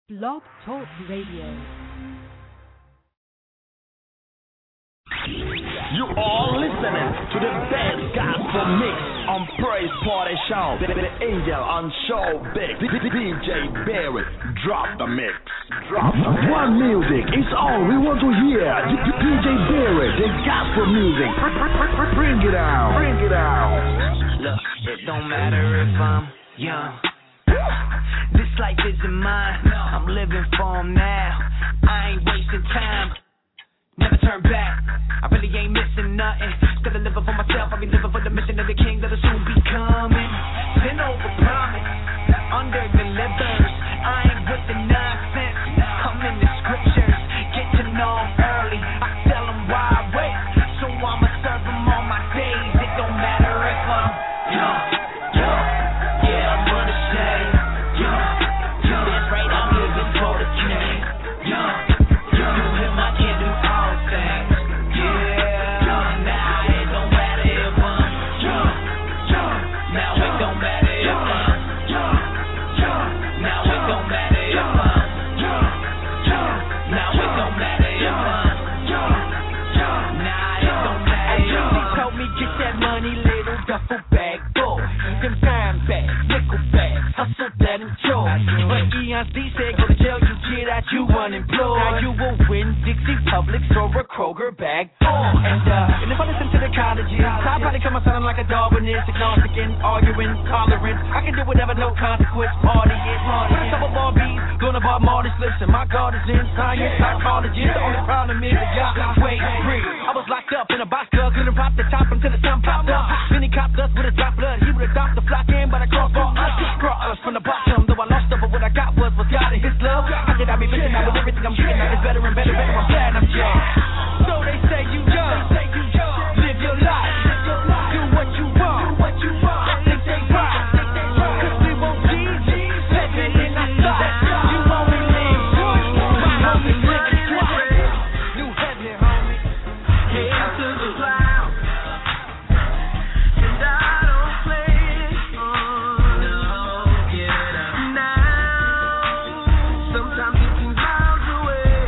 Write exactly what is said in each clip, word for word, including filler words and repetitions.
Blog Talk Radio. You are listening to the best gospel mix on Praise Party Show. The, the Angel on Show Big. D J Barry, drop the mix. Drop the mix. One music is all we want to hear. D J Barry, the gospel music. Bring it out. Bring it out. Look, it don't matter if I'm young. This life isn't mine. I'm living for 'em now. I ain't wasting time. Never turn back. I really ain't missing nothing. Still a living for myself. I be living for the mission of the king that'll soon be coming. Sin over promise. Under the livers. I ain't with the nonsense. I'm in the scriptures. Get to know 'em early. I tell 'em why I wait. So I'ma serve 'em all my days. It don't matter if I'm young. Yeah, I'm unashamed. Young. That's right, I'm living for the king. Young. Through him I can do all things. Yeah. Now it don't matter if I'm young. Now it don't matter if I'm young. Now it don't matter if I'm young. Now it don't matter if I'm young. Nah, it don't matter if I'm. They told me get that money, little duffel bag, boy. Them dime bags, nickel bags, hustle that enjoy. But Eon C said go to jail, you get out, you unemployed. Now you will win Dixie Publix or a Kroger bag, boy. And uh, and if I listen to the colleges, I'll probably come out sounding like a Darwinist, agnostic, arguing, tolerant. I can do whatever, no consequence, party it. When it's up a bar beats, gonna bar artists, listen, my God is in science, psychology. The only problem is that y'all wait free. I was locked up in a box club, couldn't pop the top until the sun popped up. Then he copped us with a drop blood, he would've dropped the flock in, but I crossbar us. Brought us from the bottom, though I lost up, but what I got was, was God and his love. How did I be missing out with everything I'm getting at? It's better and better, better, I'm glad I'm jacked. So they say you young, live your life, do what you want, I think they right, cause we won't leave, living in our sight. You only live once, my homie living twice. New heaven, homie, head to the clouds, and I don't play it on, no, get up now. Sometimes it seems miles away,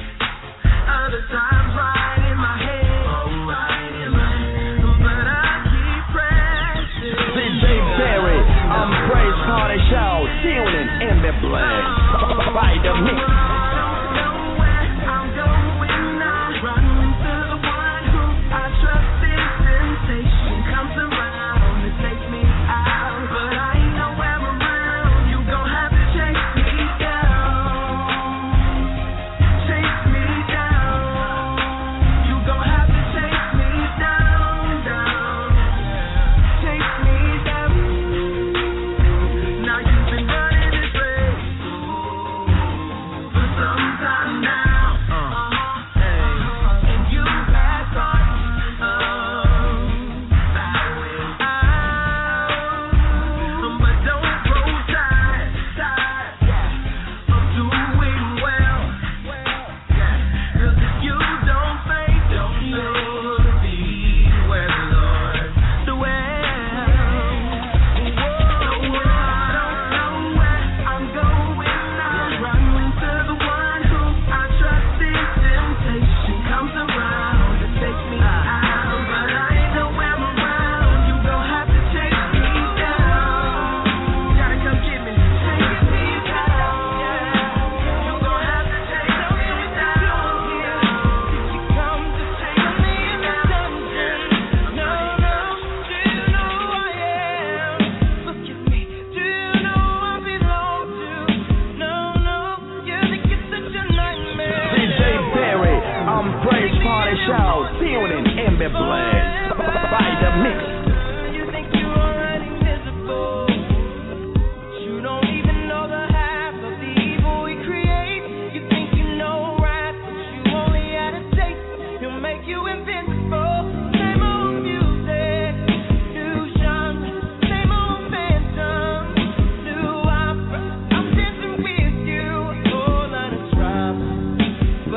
other times right in my head, right in my head, but I keep pressing. D J Barry on Praise Party Show. Tuning in the blend. By the mix.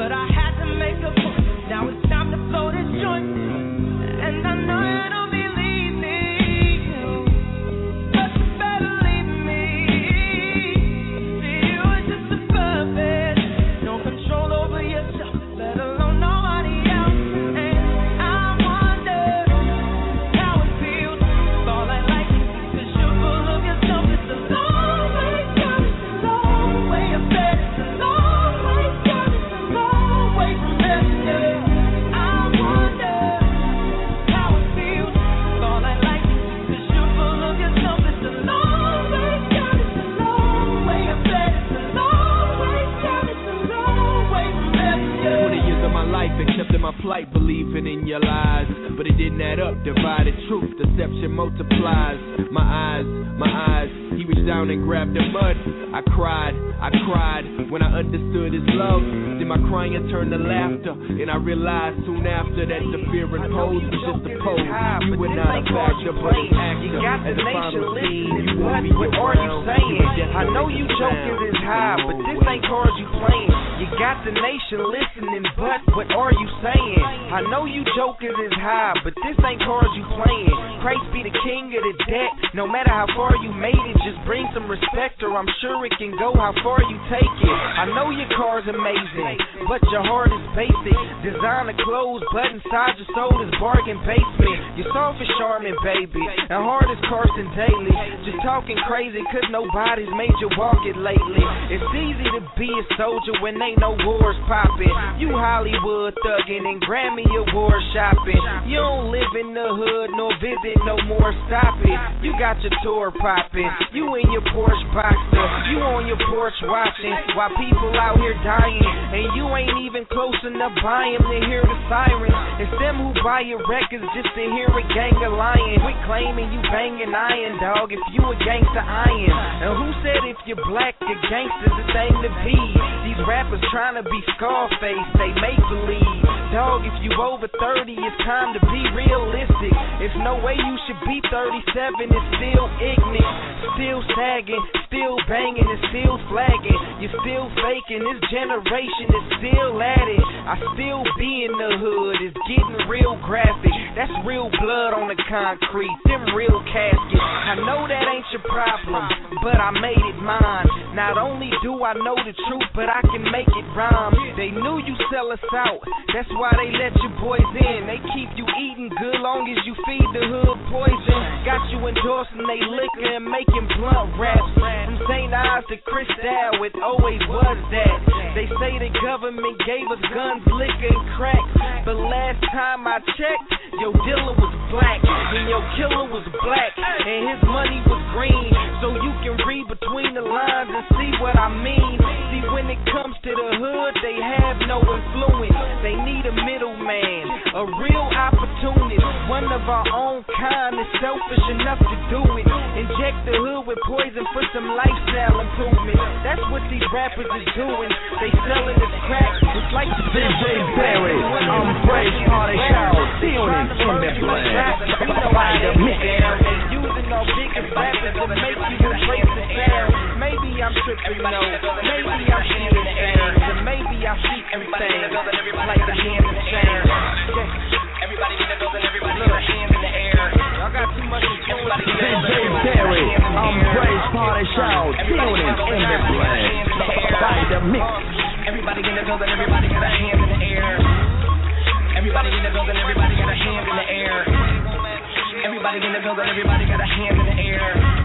Now it's time to blow this joint, and I know you don't believe. flight believing in your lies, but it didn't add up. Divided truth, deception multiplies. My eyes, my eyes, he reached down and grabbed the mud. I cried, I cried when I understood his love. Then my crying turned to laughter, and I realized soon after that the fear imposed was just a pose. You were not a factor, but an actor. You got the As a nation final scene, listening, you but won't be what are you around. saying? You I know you joking is high, but this ain't cards you playing. You got the nation listening, but what are you saying? I know you jokers is high, but this ain't cards you playing. Christ be the king of the deck. No matter how far you made it, just bring some respect, or I'm sure it can go how far you take it. I know your car's amazing, but your heart is basic. Designer clothes, but inside your soul is bargain basement. You're soft as Charmin, baby, and hard as Carson Daly. Just talking crazy, cause nobody's made you walk it lately. It's easy to be a soldier when ain't no wars popping. You Hollywood thugging and Grammy Award shopping. You don't live in the hood, nor visit no more, stop it. You got your tour popping, you in your Porsche Boxster, you on your porch watching while people out here dying, and you ain't even close enough by them to hear the sirens. It's them who buy your records just to hear a gang of lying. Quit claiming you banging iron, dog, if you a gangster iron. And who said if you're black, you're gangsters, the thing to be? These rappers trying to be Scarface, they make believe. Dog, if you over thirty, it's time to be realistic. It's no way you should be thirty-seven and still ignorant, still sagging, still banging and still flagging. You're still faking, this generation is still at it. I still be in the hood, it's getting real graphic. That's real blood on the concrete, them real caskets. I know that ain't your problem, but I made it mine. Not only do I know the truth, but I can make it rhyme. They knew you sell us out, that's why they let you boys in. They keep you eating good long as you feed the hood poison. Got you endorsing they liquor and making blunt raps. From Saint Ives to Cristal, it always was that. They say the government gave us guns, liquor, and crack, but last time I checked, your dealer was black, and your killer was black, and his money was green. So you can read between the lines and see what I mean. See, when it comes to the hood, they have no influence. They need a middleman, a real opportunist. One of our own kind is selfish enough to do it. Inject the hood with poison for some lifestyle improvement. That's what these rappers is doing. They selling this crack. It's like the D J Barry, I'm Praise Party Show, tuning in the blend. By the mix. Using our biggest rappers to make you embrace the sound. Maybe I'm tripping, no. Maybe I'm seeing things, and maybe I see everything like the hand in the chair. Everybody in the building, everybody got a hand in the air. Y'all got too much influence. D J Barry, I'm Praise Party Show, tuning in the blend. By the mix. Everybody in the building, everybody got a hand in the air. Everybody in the building, everybody got a hand in the air. Everybody in the building, everybody got a hand in the air.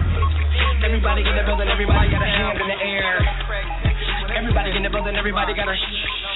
Everybody in the building, everybody got a hand in the air. Everybody in the building, everybody got a.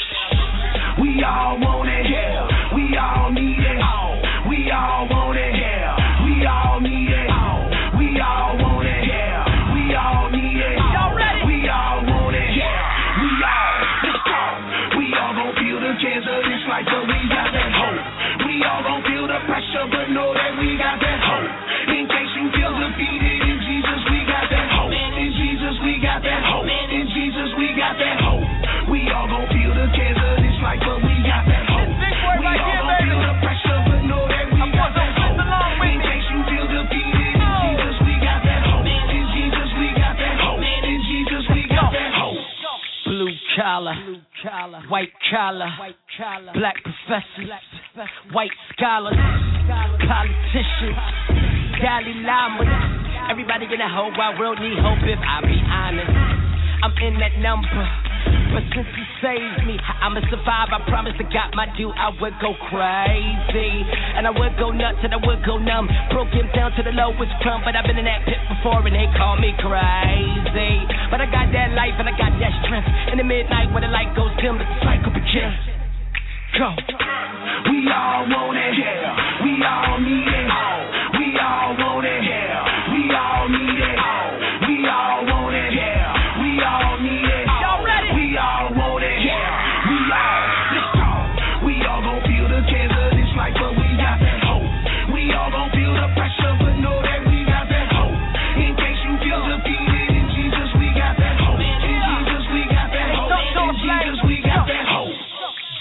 We all want it, yeah. We all need it. We all want it, yeah. We all need it. We all want it, yeah. We all need it. Y'all ready? We all want it, yeah. We all, let's go. We all gon' feel the chance of this life, but we got that hope. We all gon' feel the pressure, but know that we got that hope. In case you feel defeated, in Jesus we got that hope. In Jesus we got that hope. In Jesus we got that hope. We all gon' feel the chance of this life, but we got that hope. We all gon' feel the pressure, but know that we got that hope. In case you feel defeated, in Jesus we got that hope. In Jesus we got that hope. In Jesus we got that hope. Blue collar, white collar, black professors, white scholars, politicians, Dalai Lamas. Everybody in the whole wide world need hope if I be honest. I'm in that number, but since he saved me, I'ma survive. I promise to God my due, I would go crazy, and I would go nuts and I would go numb. Broke him down to the lowest crumb, but I've been in that pit before and they call me crazy. But I got that life and I got that strength. In the midnight when the light goes dim, the cycle begins. Go. We all want it, yeah. We all need it. We all want it, yeah. We all need it. We all want it, yeah. We all need it. Y'all ready? We all want it, yeah. We all, let's go. We all gon' feel the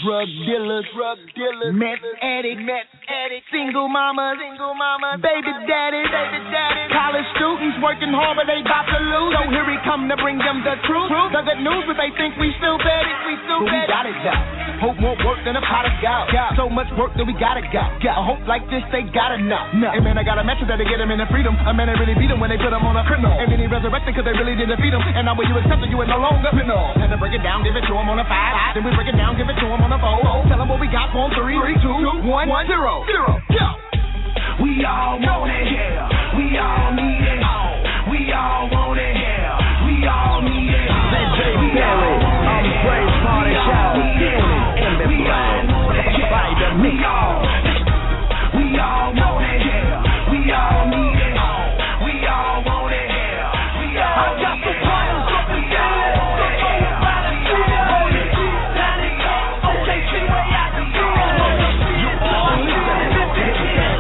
drug dealers, drug dealers, meth addicts, meth addicts, single mamas, single mamas, baby daddies, baby daddies, college students working hard but they bout to lose. So here we come to bring them the truth, the good news, but they think we still bad, we still bad. We got it though. Hope more work than a pot of gout. So much work that we gotta go. A hope like this they gotta know. And man, I got a message that'll get them in the freedom. A man that really beat them when they put them on a criminal. And then he resurrected cause they really did defeat him. And now when you accept it, you ain't no longer criminal. Had to break it down, give it to him on a five. Then we break it down, give it to him on a four. Tell him what we got for him. Three, three, two, one, one, zero, zero. Go. We all want it here. We all need it. We all want it here. We all need it. D J Barry, I'm Praise Party Show. In the plan. By the mix. We all want it here. We all need it. We all want it here. We all I got some problems up in there. Okay, see where I can go. You all listening to the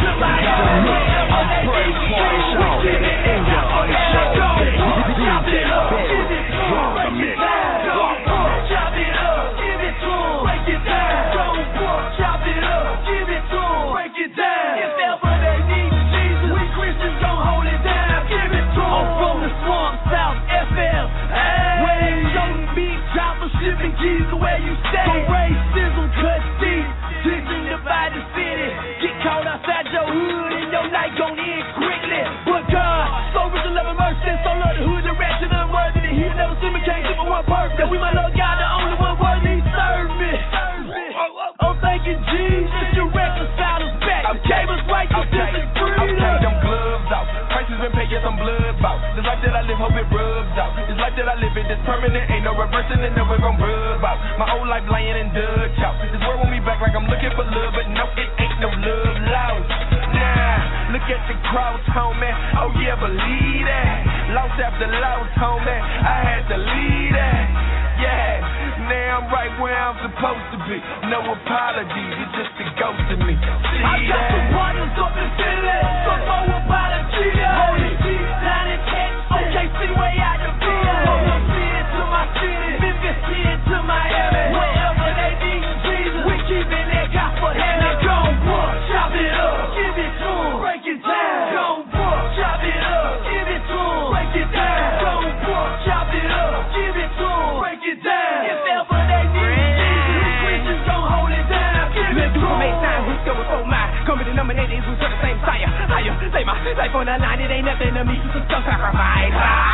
Praise Party Show. Angel on the show. D J Barry, drop the mix. Chop it up, give it to him. Break it down. Chop it up, give it to him. Break it down. If ever they need Jesus, we Christians gon' hold it down. Give it to him. I'm from the swamp, South F M. Where they showing big choppers, shipping keys to where you stay. So racism cut deep, digging divide the city. Get caught outside your hood and your night gon' end quickly. But God, so rich and love and mercy, so love the hood, the ratchet, and unworthy. That he never see me, can't give me one purpose. That we might love God, the only one worthy, serve me. I'm thanking Jesus, you reconciled us back. You gave us righteousness and freedom. I'm taking them gloves out. Christ has been paying some blood out. This life that I live, hope it rubs out. This life that I live, it is permanent. Ain't no reversing it, never gon' rub out. My whole life lying in Dutch out. This world want me back like I'm looking for love, but no, it ain't no love lost. Nah, look at the cross, homie. Oh yeah, believe that. Lost after lost, homie. I had to leave that. Yeah, now I'm right where I'm supposed to be. No apologies, it's just a ghost to me. See I got that? Some partners up in Philly, so no apology. Holy G, down in Texas. Okay, see way out the field. From the city to my city, Memphis city to Miami. Wherever they need Jesus, we keeping that gospel heavy. Now go book, chop it up, give it to him, break it down. Go book, chop it up, give it to him, break it down. Go book, chop it up, give it to him, break it down. If ever they need Jesus, we Christians gon' hold it down. Give it to him. We still with so mine. Coming to nominated, we for the same fire. Higher, lay my life on the line. It ain't nothing to me, just some self-sacrifice.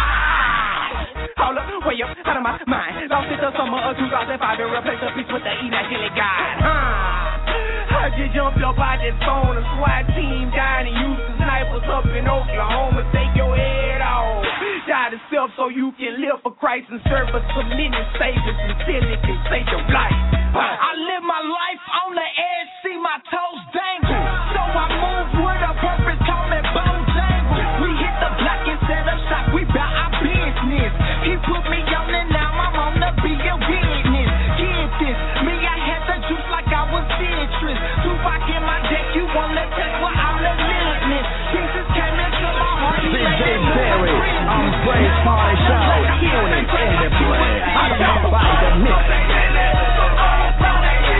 Hold up, way up, out of my mind. Lost it the summer of two thousand five and replaced the peace with the immaculate God. Huh. Heard you jump up out that phone, a SWAT team down and use the snipers up in Oklahoma. Take your head off. Die to self so you can live for Christ and serve us some many saviors until it can save your life. I live my life on the edge, see my toes dangle. So I move with a purpose, call me Bojangle. We hit the block and set up shop, we bout our business. He put me on and now I'm on the be a witness. Get this, me I had the juice like I was citrus. Tupac in my deck, you wanna test what I'm the litness. Jesus came into my heart, he D J Barry, I'm Praise Party Show, unit in the play. I'm by the mix.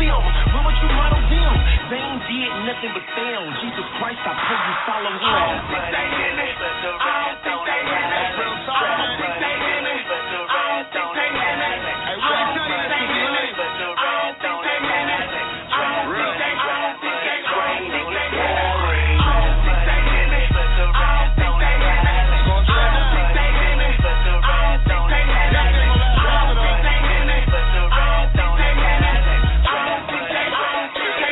them? Where would you model them? They ain't did nothing but fail. Jesus Christ, I pray you follow him. I don't think they hear me. I don't think they hear me. I don't think they hear me. I don't think they hear me. I don't think they hear me. I don't think they hear me. I don't think they I don't think they I don't think they hear me. I don't think they hear me. I don't think they hear me. I don't think they hear me. I don't think they hear me. I don't think they hear me. I don't think they hear me. I don't think they I don't think they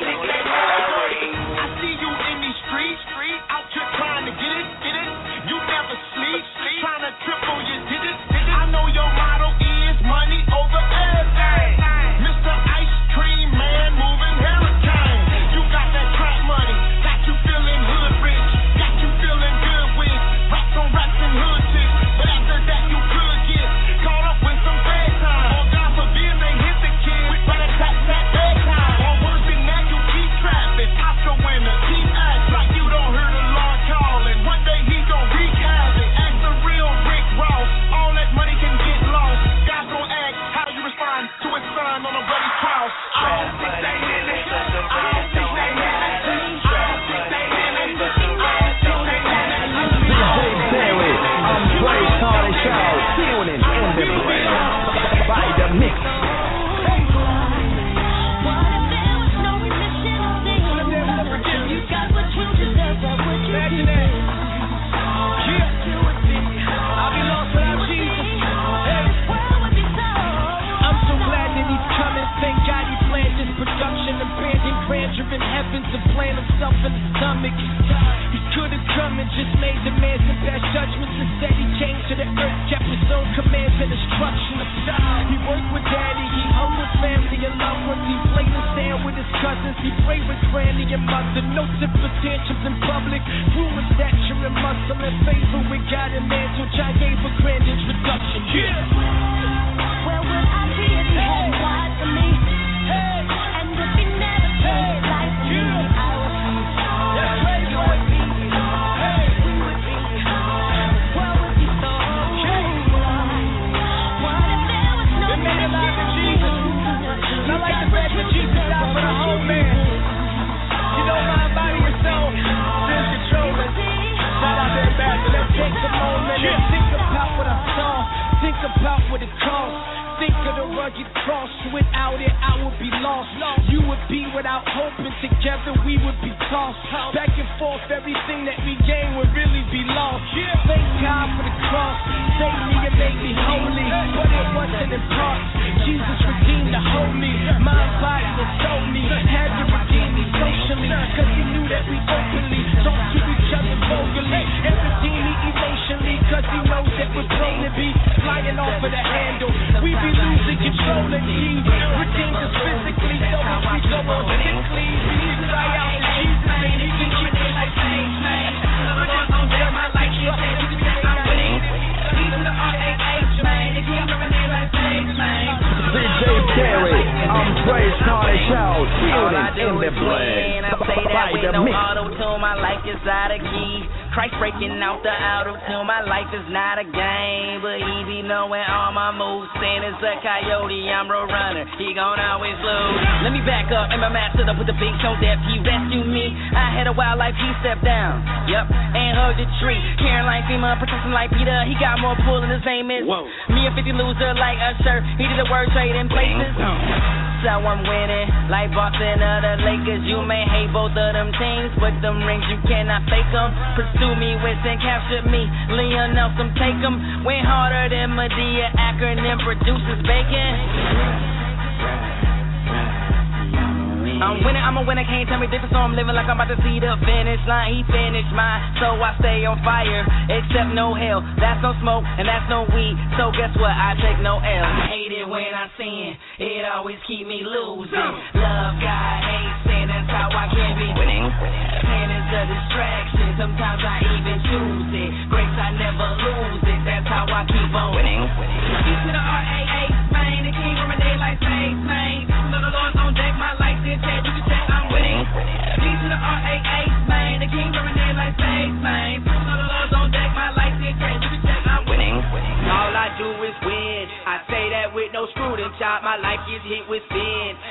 I see you in these streets, out here trying to get it, get it. You never sleep, trying to triple your digits. I know your motto is money over everything. Mister Ice Cream Man moving hurricane. You got that trap money, got you feeling hood rich, got you feeling good with racks on racks and hood chicks. But after that you could get caught up with some bad time. Or God forbid they hit the kid with better tap tap bad time. Or worse than that you keep trapping. Oscar winner, keep acting like you don't hear the Lord calling. One day he gon' wreak havoc. Ask the real Rick Ross. All that money can get lost. God's gon' ask how you respond to his son on a bloody cross. I don't think they hear me. I don't think they hear me. I don't think they hear me. I don't think they hear me. D J Barry, I'm Praise Party Show, tuning in the place by the mix. Imagine that. Yeah. I'll be lost without Jesus. Hey. I'm so glad that he's coming. Thank God he planned this production. Abandoned grandeur in heaven to plant himself in the stomach. He could have come and just made demands and past judgments. Instead he came to the earth, kept his own commands and instructions. He worked with daddy, he hung with family and loved ones. He played and stand with his cousins. He prayed with granny and mother. No temper tantrums in public. Grew in stature and muscle and favor with God and man. So John gave a grand introduction. Yeah. Where would I be if he hadn't died for me? Hey. And if he never turned his life for me, I would be. That's right, you would be. Hey. We would be. What would be so? What if there was no It made a lot of Jesus. And I like the fact that Jesus died for the whole man. You know, mind, body, and soul. There's controlling. Shout out to everybody. Let's take a moment and think about what I saw. Think about what it cost. Think of the rugged cross. Without it, I would be lost. You would be without hope, and together we would be tossed. Back and forth, everything that we gain would really be lost. Thank God for the cross. Saved me and made me holy. But it wasn't in part. Jesus redeemed the homie. Mind, body, and soul me. Had to redeem me socially. Cause he knew that we openly talk to each other vocally. And redeem me emotionally. Cause he knows that we're prone to be flying off of the handle. We be losing control and he redeemed us physically. So if we go on sickly, we need to cry out to Jesus and he can keep us like things, man. Lord, don't tell my life, you say you can say I'm winning. Even the R A H, man, if you remember me like things, man. D J Barry, I'm Praise Party Show, tuning in the place by the mix. Auto-tune, my life is out of key. Christ breaking out the auto-tune, my life is not a game, but he be knowing all my moves. Saying it's a coyote, I'm a runner, he gon' always lose. Let me back up, and my man stood up with the big show that he rescued me. I had a wild life, he stepped down, yep, and hugged a tree. Caroline FEMA, protecting like Peter, he got more pull and his name is Whoa. Me a fifty loser like Usher, he did a word trade in places. So I'm winning, like Boston or the Lakers. You may hate both of them teams, but them rings you cannot fake them. Pursue me, wins and capture me. Leon Nelson, take them. Went harder than Medea, acronym produces bacon. I'm winning, I'm a winner, can't tell me different, so I'm living like I'm about to see the finish line. He finished mine, so I stay on fire. Except no hell, that's no smoke, and that's no weed. So guess what, I take no L. I hate it when I sin, it always keep me losing. Love God, hate sin, that's how I can be winning. Sin is a distraction, sometimes I even choose it. Grace, I never lose it, that's how I keep on winning. Keep to the R A H, man, the king from a day like space, man. So the Lord's on deck, my life is dead, you can check, I'm winning. Keep to the R A H, man, the king from a day like space, man. So the Lord's on deck, my life is dead, you can check, I'm winning. All I do is win, I say that with no screw and chop, my life gets hit with sin.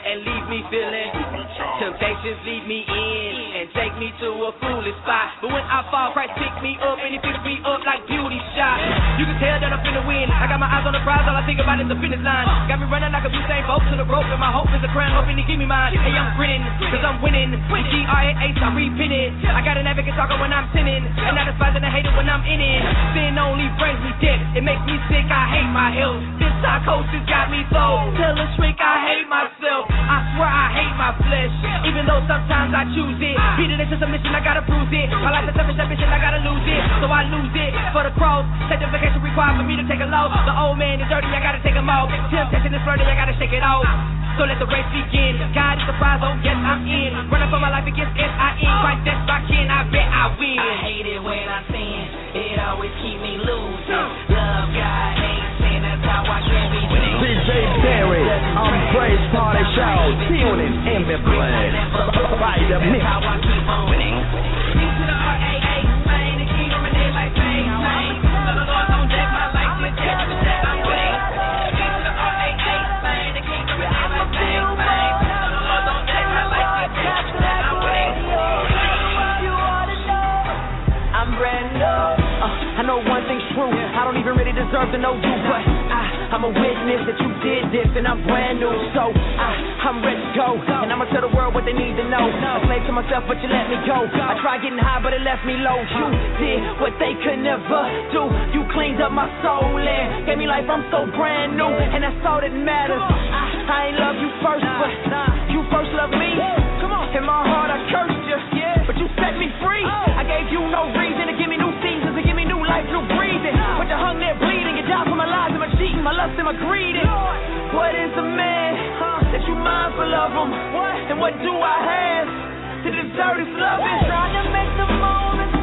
and leave me feeling. Temptations lead me in and take me to a foolish spot. But when I fall, Christ pick me up and he picks me up like beauty shot. You can tell that I'm finna win. I got my eyes on the prize, all I think about is the finish line. Got me running like a Usain Bolt to the rope, and my hope is a crown, hoping he give me mine. Hey, I'm grinning, cause I'm winning. G R A H, I'm repenting. I got an advocate talking when I'm sinning, and I despise and I hate it when I'm in it. Sin only brings me death, it makes me sick, I hate my health. This psychosis got me low. Tell a shrink I hate myself. I swear I hate my flesh, even though sometimes I choose it. Beating into submission, I gotta bruise it. My life is selfish ambition, I gotta lose it. So I lose it for the cross. Sanctification required for me to take a loss. The old man is dirty, I gotta take him off. Temptation is flirty, I gotta shake it off. So let the race begin. God is the prize, oh yes I'm in. Running for my life against S I N. Christ, that's my kin, I bet I win. I hate it when I sin, it always keep me losing. Love God, hate sin, that's how I can be winning. D J Barry on Praise Party Show, tuning in the place. By the mix. How I keep on winning. To the R A A, man, the kingdom and they like bang, bang. So the Lord don't deck my life with death, but that I'm winning. To the R A A, man, the kingdom and they like bang, bang. So the Lord don't deck my life with death, but that I'm winning. You ought to know I'm brand new. Uh, I know one thing's true, I don't even really deserve to know you, but I, I'm a witness that you did this and I'm brand new, so I, I'm ready to go, and I'ma tell the world what they need to know. I slave to myself, but you let me go. I tried getting high, but it left me low. You did what they could never do. You cleaned up my soul and gave me life, I'm so brand new, and that's all that matters. I, I ain't love you first, but you first loved me. In my heart I cursed you, but you set me free. I gave you no reason to give me new seasons, to give me new life, new breathing. But you hung there bleeding, you died for my lies and my cheating, my lust and my greed. What is a man that you mindful of him? And what do I have to deserve this loving? Trying to make the moments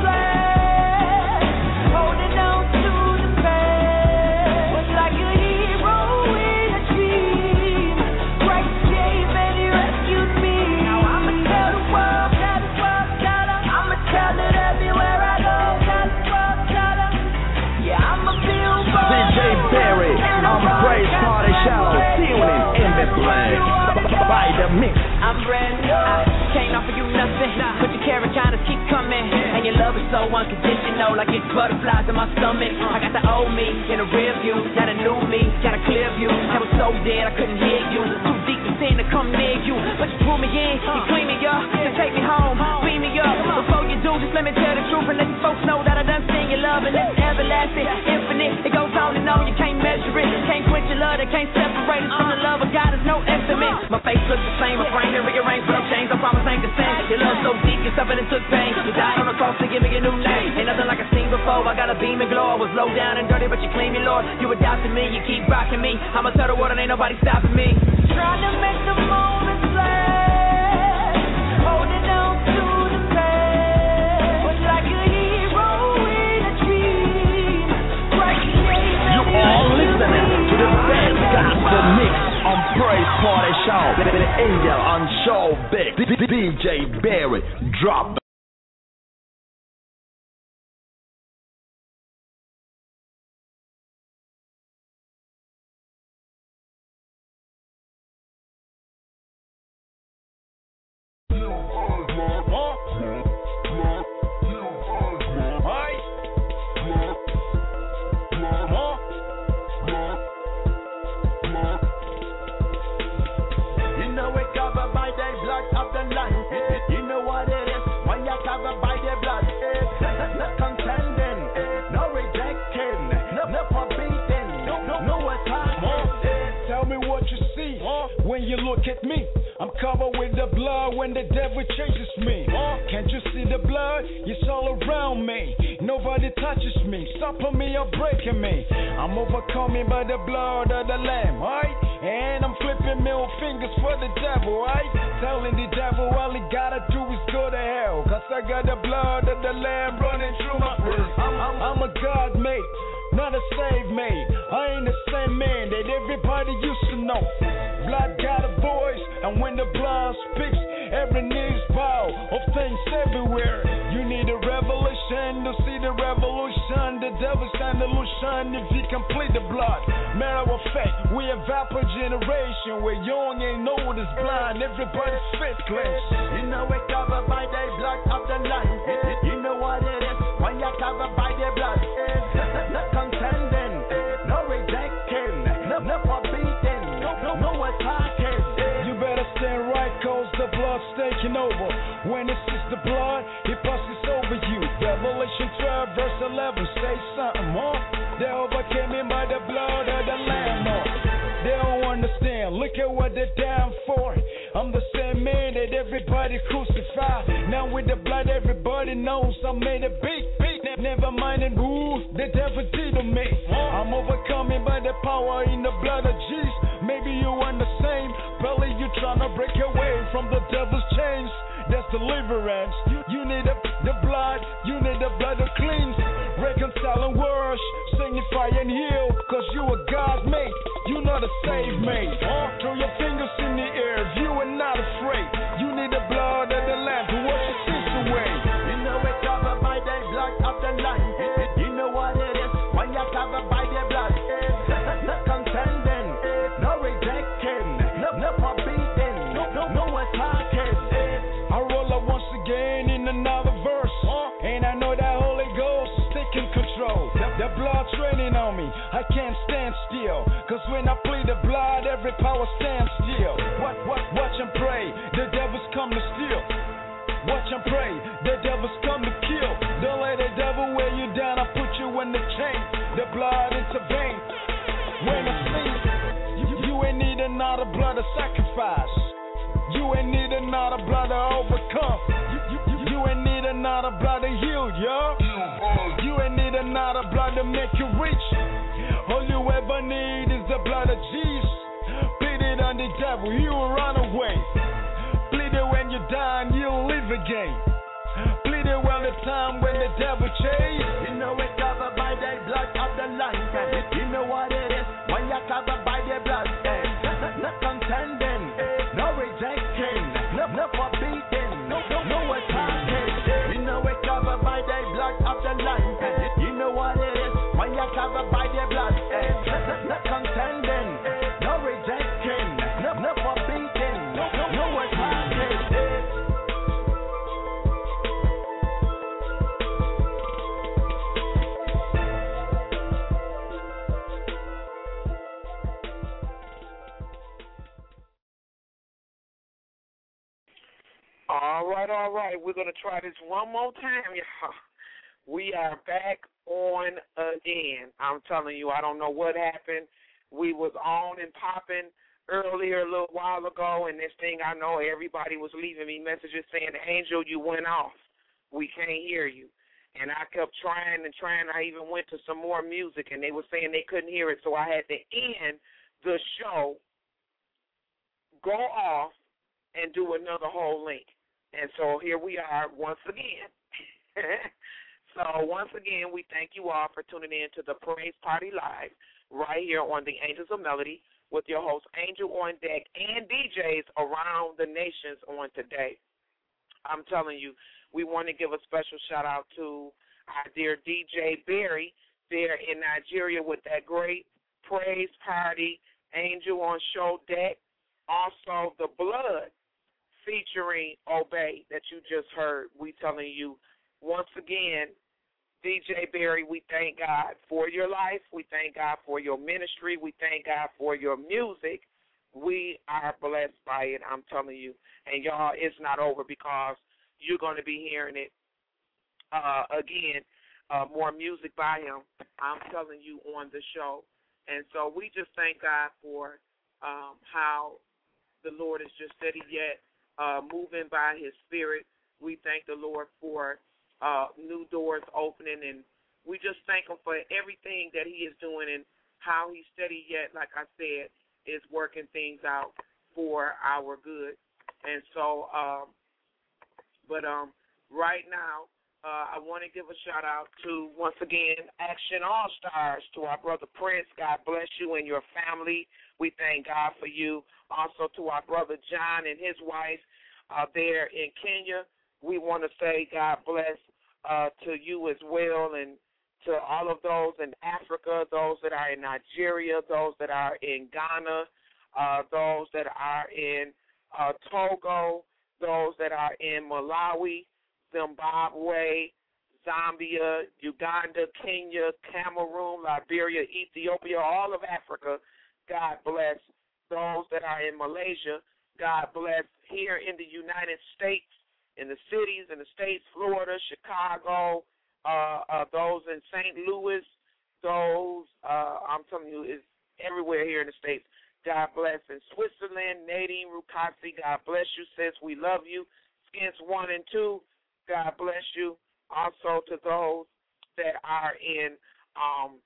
last, holding on to the past. Was like a hero in a dream. Christ came and he rescued me. Now I'ma tell the world, tell the world, tell them. I'ma tell it everywhere I go. Tell the world, tell them. Yeah, I'm a billboard. D J Barry on Praise Party Show, tuning in the place. By the mix. I'm brand new, I can't offer you nothing, but your carrot kindness keep coming, and your love is so unconditional, like it's butterflies in my stomach. I got the old me in the rear view, got a new me, got a clear view. I was so dead I couldn't hear you, too deep to sin to come near you, but you pull me in, you clean me up, then take me home, beam me up. Before you do, just let me tell the truth and let these folks know that I done seen your love, and it's everlasting, infinite. It goes on and on, you can't measure it, can't quench your love, that can't separate us from the love of God. There's no estimate. My face looks the same, my frame been rearranged, but I'm changed. I promise I ain't the same. Your love so deep, you suffered and took pain. You died on the cross to give me a new name. Ain't nothing like I seen before. I got a beam and glow. I was low down and dirty, but you clean me, Lord. You adopted me, you keep rocking me. I'ma tell the world and ain't nobody stopping me. Trying to make the moments last, holding on to the past. Was like a hero in a dream. Christ came and You he are rescued listening me. to the best gospel mix on Praise Party Show. The Angel on Show Big. D J Barry, drop. When you look at me, I'm covered with the blood when the devil chases me. Can't you see the blood? It's all around me. Nobody touches me, stopping me or breaking me. I'm overcoming by the blood of the Lamb, right? And I'm flipping middle fingers for the devil, right? Telling the devil all he gotta do is go to hell. Cause I got the blood of the Lamb running through my veins. I'm, I'm, I'm a God mate, not a slave mate. I ain't the same man that everybody used to know. Blood got a voice, and when the blood speaks, every knee's bow of things everywhere. You need a revelation to see the revelation. revolution, the devil's trying to illusion if he complete the blood. Matter of fact, we a vapor generation where young ain't old is blind, everybody's fit clenched. You know we're covered by the blood of the Lamb. You know what it is when you're covered by the blood. No contending, no rejecting, no, no forbidding, no, no, no attacking. You better stand right, cause the blood's taking over. When it's just the blood, it passes over you. Revelation twelve, verse eleven, say something more. They overcame him by the blood of the Lamb. More. They don't understand, look at what they're down for. I'm the same man that everybody crucified. Now with the blood, everybody knows I made a big, big. Never mind and ooh, the devil did to me. I'm overcoming by the power in the blood of Jesus. Maybe you want the same, belly you trying to break away from the devil's chains. That's deliverance. You, you need the, the blood, you need the blood to cleanse, reconcile and wash, signify and heal, cause you are God's mate, you not a save mate. Uh, throw your fingers in the air if you are not afraid. You need the blood of the Lamb to wash your sins away. You know we're covered by the blood of the Lamb. You know what it is when you're covered by the blood. No contending, no rejecting, no, no forbidding, no, no, no attacking. I roll up once again in another verse, and I know that Holy Ghost is taking control. The, the blood's raining on me, I can't stand still, cause when I plead the blood, every power stands still. What, what, watch and pray, the devil's come to steal. Watch and pray, the devil's come to kill. Don't let the devil wear you down, I put you in the chain. The blood intervene. When I sing, you, you ain't need another blood of sacrifice. You ain't need another blood to overcome. You, you, you, you ain't need another blood to heal, yo. You ain't need another blood to make you reach. All you ever need is the blood of Jesus. Plead it on the devil, he will run away. Plead it when you die and you'll live again. Plead it when the time when the devil chase. You know we're covered by the blood of the Lamb. You know what it is when you're covered by the blood. No contending, no rejecting, no, no forbidding, no, no, no attacking. You know we're covered by the blood of the Lamb. You know what it is when you're covered by the blood. No contending, no rejecting, no, no forbidding, no, no, no attacking. All right, all right. We're going to try this one more time, y'all. We are back on again. I'm telling you, I don't know what happened. We was on and popping earlier a little while ago, and this thing I know everybody was leaving me messages saying, Angel, you went off. We can't hear you. And I kept trying and trying. I even went to some more music, and they were saying they couldn't hear it, so I had to end the show, go off, and do another whole link. And so here we are once again. So once again, we thank you all for tuning in to the Praise Party Live right here on the Angels of Melody with your host, Angel on Deck, and D Js around the nations on today. I'm telling you, we want to give a special shout-out to our dear D J Barry there in Nigeria with that great Praise Party, Angel on Show Deck. Also, The Blood featuring Obey that you just heard. We telling you once again, D J Barry, we thank God for your life. We thank God for your ministry. We thank God for your music. We are blessed by it, I'm telling you. And, y'all, it's not over because you're going to be hearing it uh, again, uh, more music by him, I'm telling you, on the show. And so we just thank God for um, how the Lord is just steady yet uh, moving by his spirit. We thank the Lord for uh, new doors opening, and we just thank him for everything that he is doing and how he's steady yet, like I said, is working things out for our good. And so, um, but um, right now, uh, I want to give a shout-out to, once again, Action All-Stars, to our brother Prince. God bless you and your family. We thank God for you. Also to our brother John and his wife uh, there in Kenya. We want to say God bless uh, to you as well, and to all of those in Africa, those that are in Nigeria, those that are in Ghana, uh, those that are in uh, Togo, those that are in Malawi, Zimbabwe, Zambia, Uganda, Kenya, Cameroon, Liberia, Ethiopia, all of Africa. God bless. Those that are in Malaysia, God bless. Here in the United States, in the cities, in the states, Florida, Chicago, uh, uh, those in Saint Louis, those, uh, I'm telling you, is everywhere here in the States. God bless. In Switzerland, Nadine Rukasi, God bless you, sis. We love you. Skins one and two, God bless you. Also to those that are in um,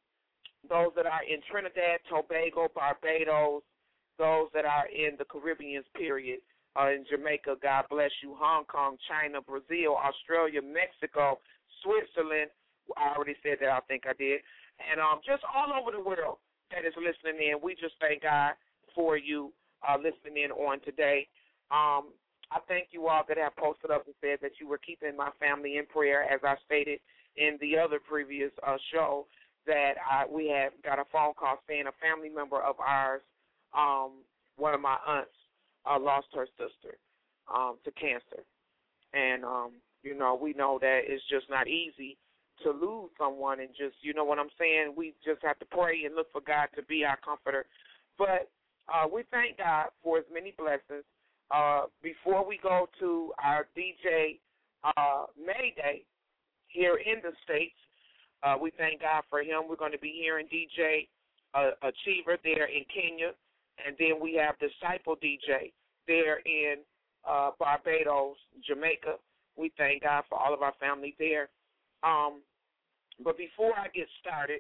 those that are in Trinidad, Tobago, Barbados, those that are in the Caribbean, period, uh, in Jamaica, God bless you. Hong Kong, China, Brazil, Australia, Mexico, Switzerland. I already said that, I think I did. And um, just all over the world that is listening in. We just thank God for you uh, listening in on today. Um, I thank you all that have posted up and said that you were keeping my family in prayer, as I stated in the other previous uh, show, that I, we had got a phone call saying a family member of ours, um, one of my aunts, uh, lost her sister um, to cancer. And, um, you know, we know that it's just not easy to lose someone, and just, you know what I'm saying, we just have to pray and look for God to be our comforter. But uh, we thank God for as many blessings. Uh, before we go to our D J uh, May Day here in the States, uh, we thank God for him. We're going to be hearing D J uh, Achiever there in Kenya, and then we have Disciple D J there in uh, Barbados, Jamaica. We thank God for all of our family there. Um, but before I get started,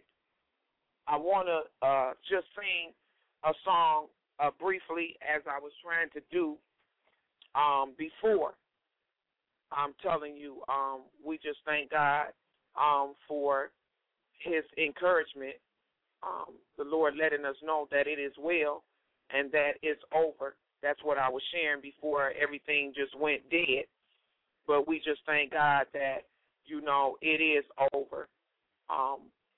I want to uh, just sing a song uh, briefly, as I was trying to do um, before. I'm telling you, um, we just thank God um, for his encouragement, um, the Lord letting us know that it is well and that it's over. That's what I was sharing before everything just went dead. But we just thank God that, you know, it is over. Um,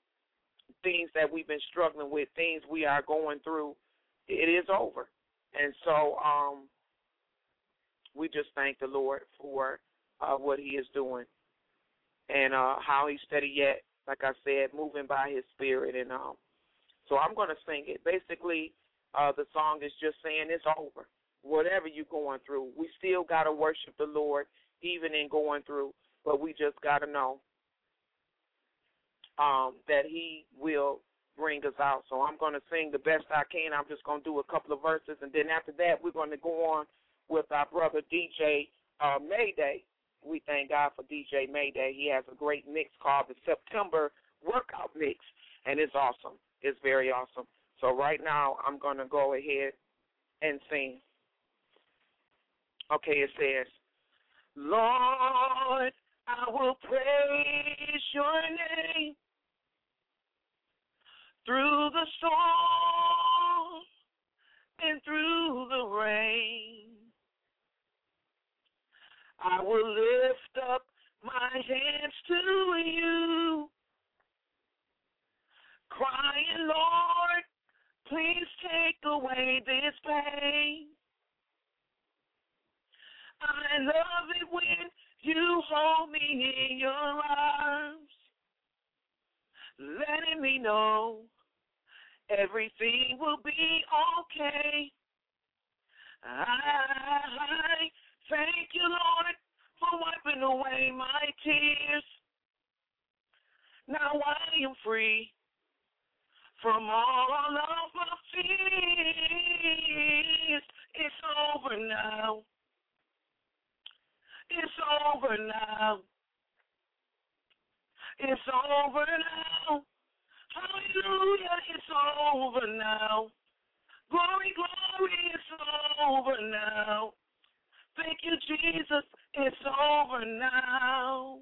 things that we've been struggling with, things we are going through, it is over. And so um, we just thank the Lord for uh, what he is doing and uh, how he's steady yet, like I said, moving by his spirit. And um, so I'm going to sing it. Basically, uh, the song is just saying it's over. Whatever you're going through, we still got to worship the Lord even in going through, but we just got to know um, that he will bring us out. So I'm going to sing the best I can. I'm just going to do a couple of verses, and then after that, we're going to go on with our brother D J uh, Mayday. We thank God for D J Mayday. He has a great mix called the September Workout Mix, and it's awesome. It's very awesome. So right now, I'm going to go ahead and sing. Okay, it says, Lord, I will praise your name through the storm and through the rain. I will lift up my hands to you, crying, Lord, please take away this pain. I love it when you hold me in your arms, letting me know everything will be okay. I thank you, Lord, for wiping away my tears. Now I am free from all of my fears. It's over now. It's over now. It's over now. Hallelujah, it's over now. Glory, glory, it's over now. Thank you, Jesus, it's over now.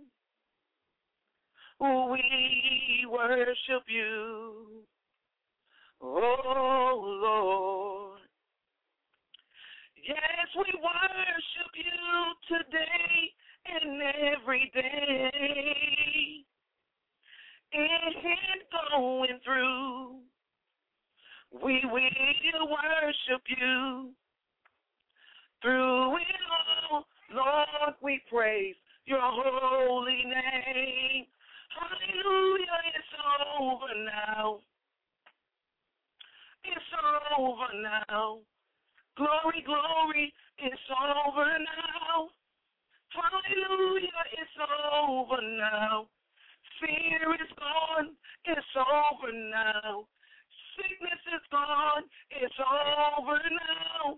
We worship you, oh Lord. Yes, we worship you today and every day. And going through, we will worship you. Through it all, Lord, we praise your holy name. Hallelujah, it's over now. It's over now. Glory, glory, it's over now. Hallelujah, it's over now. Fear is gone, it's over now. Sickness is gone, it's over now.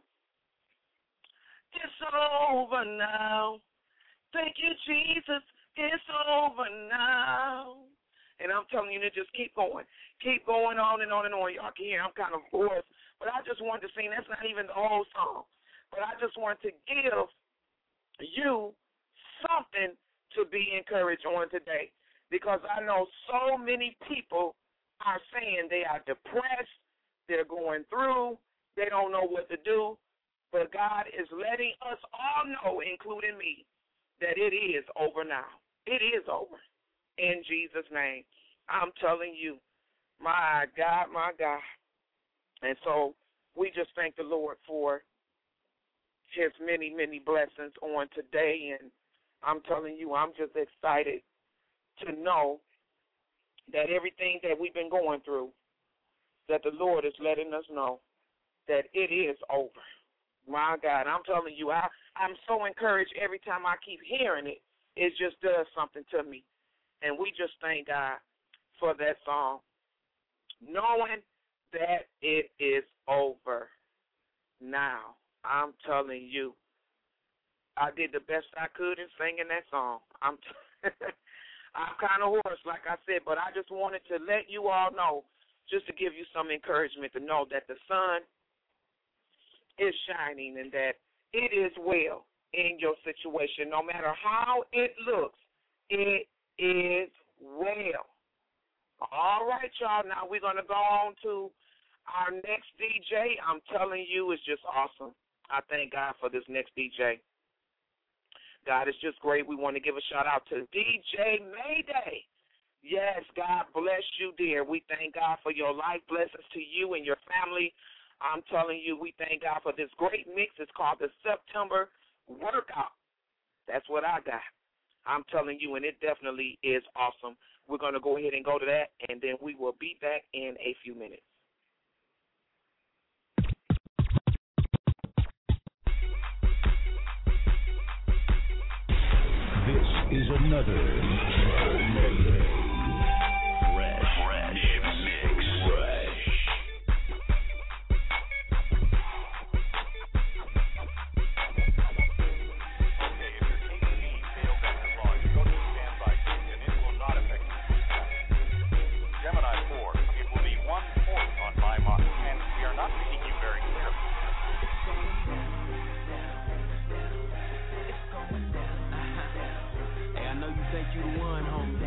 It's over now. Thank you, Jesus, it's over now. And I'm telling you to just keep going. Keep going on and on and on. Y'all can hear I'm kind of hoarse, but I just wanted to sing. That's not even the whole song. But I just wanted to give you something to be encouraged on today. Because I know so many people are saying they are depressed, they're going through, they don't know what to do. But God is letting us all know, including me, that it is over now. It is over. In Jesus' name. I'm telling you, my God, my God. And so we just thank the Lord for his many, many blessings on today. And I'm telling you, I'm just excited to know that everything that we've been going through, that the Lord is letting us know that it is over. My God, I'm telling you, I, I'm so encouraged every time I keep hearing it. It just does something to me. And we just thank God for that song, knowing that it is over now. I'm telling you, I did the best I could in singing that song. I'm t- I'm kind of hoarse, like I said, but I just wanted to let you all know, just to give you some encouragement to know that the sun is shining and that it is well in your situation. No matter how it looks, it is well. All right, y'all. Now we're going to go on to our next D J. I'm telling you, it's just awesome. I thank God for this next D J. God is just great. We want to give a shout-out to D J Mayday. Yes, God bless you, dear. We thank God for your life. Blessings to you and your family. I'm telling you, we thank God for this great mix. It's called the September Workout. That's what I got. I'm telling you, and it definitely is awesome. We're going to go ahead and go to that, and then we will be back in a few minutes. This is another fresh, fresh mix. Fresh. Okay, if your T C fails after launch, go to standby state and it will not affect you. Gemini four, it will be one fourth on my mark, and we are not reading you very clearly. Think you the one, homie.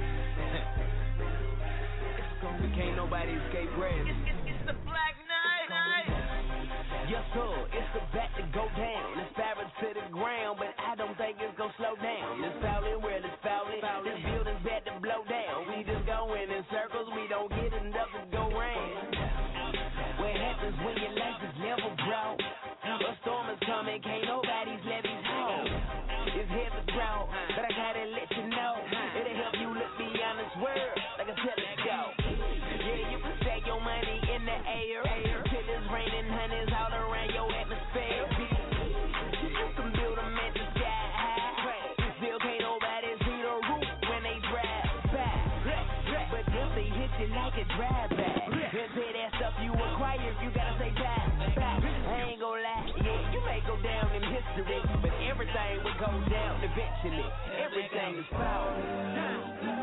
Can't nobody escape gravity. It's, it's, it's the Black Knight. Yes, sir. It's the bat to go down. It's fabric to the ground, but I don't think it's gonna slow down. It's fouling where it's fouling. This building's bad to blow down. We just going in circles. We don't get enough to go round. What happens when your life is never broke? A storm is coming. Can't nobody's levees hold. It's heavy drought, but I gotta let you know. It'll help you look beyond this world like a telescope. Yeah, you can stack your money in the air till it's raining honeys all around your atmosphere. You can build them at the sky high. Still can't nobody see the roof when they drive by. But if they hit you like a drive-by, they'll say that stuff you acquire, you gotta say bye, bye. I ain't gonna lie, yeah, you may go down in history, but everything will go down eventually. Everything is power.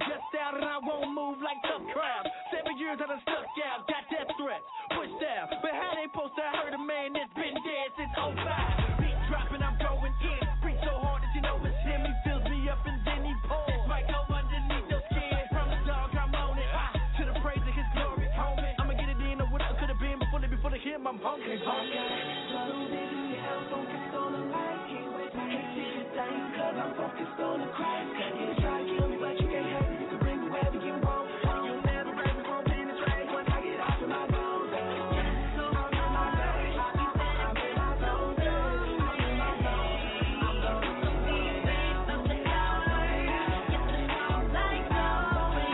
just out and I won't move like tough crowd. Seven years I done stuck out, got death threats, pushed out. But how they supposed to hurt a man that's been dead since oh five? Beat dropping, I'm going in. Preach so hard that you know it's him. He fills me up and then he pours. This might go underneath your skin. From the dog, I'm on it. Ah, to the praise of his glory, homie. I'ma get it in or what I could have been before they before they him. I'm hungry, hungry. I'm focused on the light. Can't wait to hit this thing, cause I'm focused on the Christ. You try to kill me, but you can't hurt me. You can bring me wherever you want. You'll never break me, won't penetrate once I get off of my zone. So I'm in my zone. I'm in my zone. I'm in my zone. I'm going to be a bit of the hour. Get the sound like going.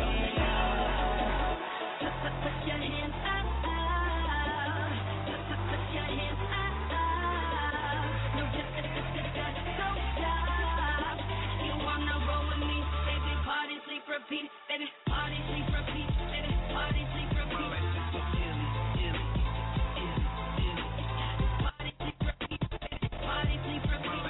Just to put your hands up. Just to put your hands up. No, just to put your hands up. Don't stop. You wanna roll with me, baby? Party, sleep, repeat, baby. Party, sleep, repeat, baby. Party, sleep, repeat. Party, sleep, repeat, baby. Party, sleep, repeat.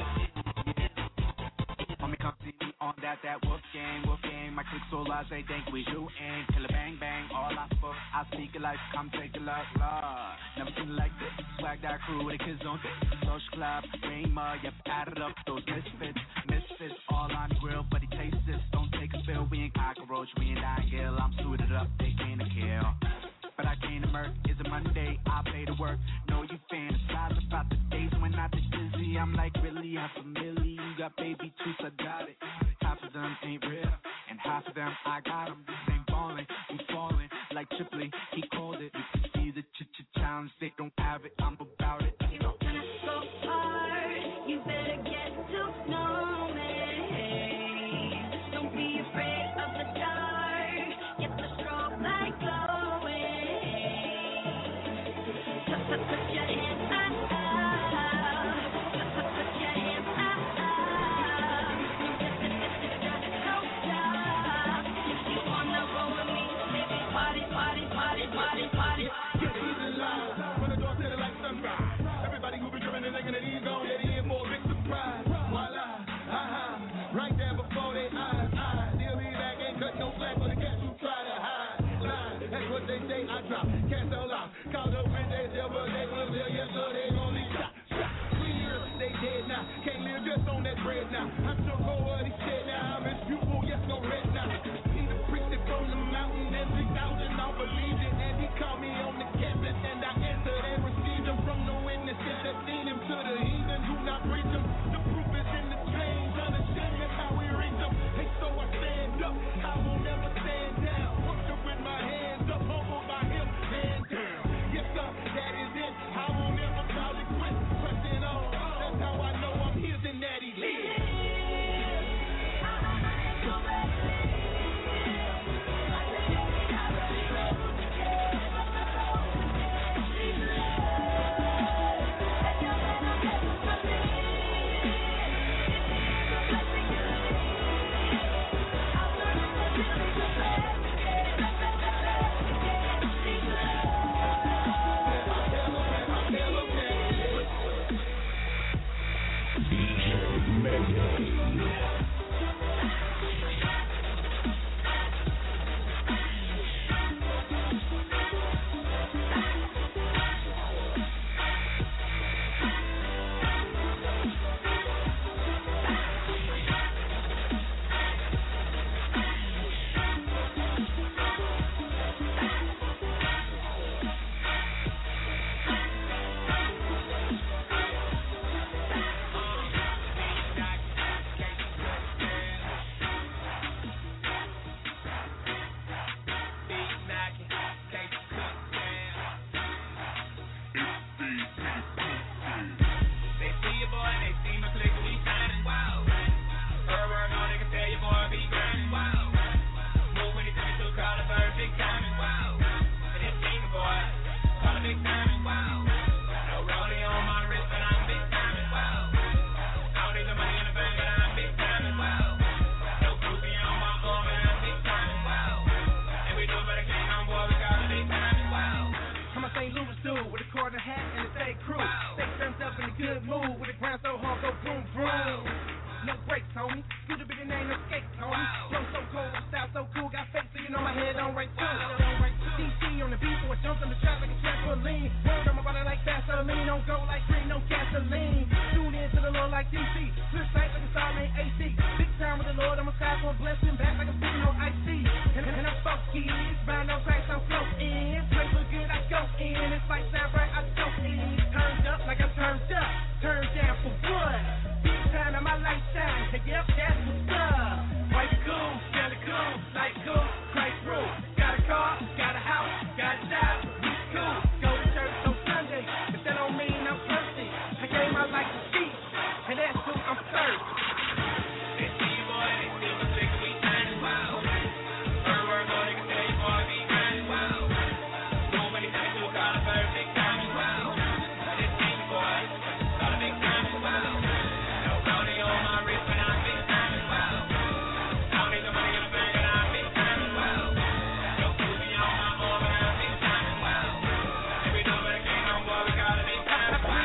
Homie, come see me on that, that wolf gang, wolf gang. My click so large, they think we shooting. Killer bang, bang, all I spoke. I speak a life, come take a look, Lord. Never seen it like this. Swag that crew with the kids on this. Social club, rain mud, yep, added up those misfits. Misfits, all on the grill, but he tastes this. Don't take a spill, we ain't cockroach, we ain't dying gill. I'm suited up, they came to kill. But I came to murk, it's a Monday, I pay to work. Know you fantasize about the days when I get busy. I'm like, really, half a million. You got baby tooth, I got it. Half of them ain't real, and half of them I got them. This ain't falling, we falling like Chipley, he called it. You can see the ch-ch-challenge, they don't have it, I'm about it. You wanna go hard, you better get to know me. Don't be afraid of the dark, get the strobe light glowing. Just to put your hands up, just to put your hands up. Don't stop, if you wanna roll with me, baby, party, party, party, party, party. Get easy live, when the door said it like sunrise. Everybody who be tripping and thinking that he's gone, yet he in for a big surprise. Voila, I right through. D C on the beat, or jumped on the track like a trampoline. Word on my body like Vaseline, don't go like green, no gasoline. Tune in to the Lord like D C, flip sight like a Starlink A C. Big time with the Lord, I'm a sky for a blessing, back like a sitting on I C. And, and I'm funky, it's bound no cracks, I'm floating. Play so good, I go in, it's like sound right, I go in. Turned up like I'm turned up, turned down for what? Big time on my light shine, yep, that's what's up. White cool, got it cool, light cool, Christ rule. Got a car, got a house, got a job, we cool. Go to church on Sunday, but that don't mean I'm thirsty. I gave my life to Jesus, and that's who I'm thirsty. It's D-boy, it's silver six, we shining wild. Bird word, go niggas tell you boy, be grinding wild. So many times you call a bird, big time as well. It's D-boy, call a big time as well. No Brody on my wrist, but I'm big time as well. I don't need the money in the bank, but I'm big time as well. No Susie on my arm, but I'm big time as well. Every number that came on board, we call it big time as well.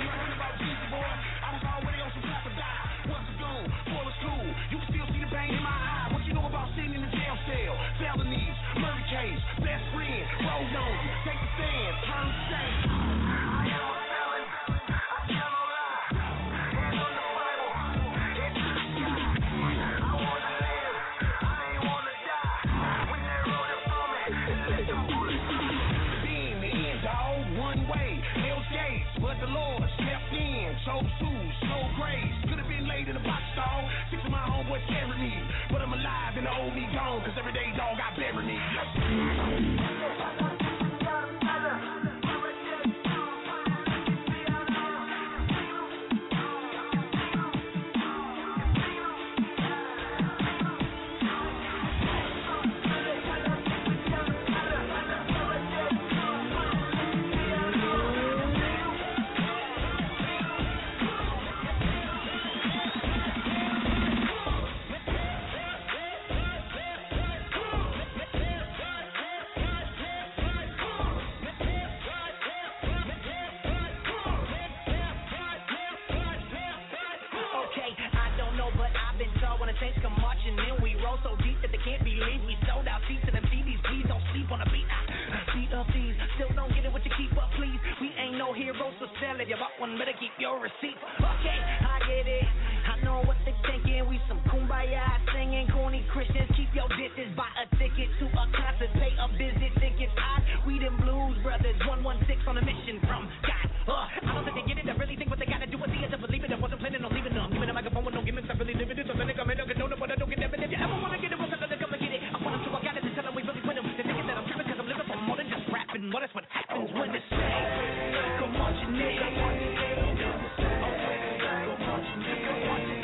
I was already on some type of dive. What's the goal? Full of school. You can still see the pain in my eye. What you know about sitting in the jail cell? Felonies, murder case, best friend, roll on you. Take the stand, turn the shame. I am a felon. I cannot lie. Hands on the Bible. It's the sky. I wanna live. I ain't wanna die. When they wrote it for me, let the bullets fly. Being the end, dog, one way. Hell's gates, but the Lord stepped in. Chose tools, slow grace. Could have been laid in a box stall. Six of my homeboys carried me. But I'm alive and the old me gone. Cause every day, dog, I bury me. Saints come marching in, we roll so deep that they can't believe we sold out seats to them C Ds. Please don't sleep on the beat. Beat up these, still don't get it with your keep up, please. We ain't no heroes, so sell it. You bought one, better keep your receipts. Okay, I get it. I know what they thinking. We some kumbaya singing, corny Christians. Keep your distance, buy a ticket to a concert, pay a visit. Think it's odd. We them blues brothers, one one six on a mission from God. Uh, I don't think they get it. I really think what they gotta do is see it to believe it. I wasn't planning on leaving them. Give me the microphone with no gimmicks. I really live it. So let it come in. Don't know, but I don't get that. But if you ever wanna get it, we'll let them come and get it. I want them to. I got it. They tell them we really win them. They're thinking that I'm tripping because I'm living for more than just rapping. What is what happens when it's safe? Come on, you need. Come on, you need. Come on, you need. Come on, you need.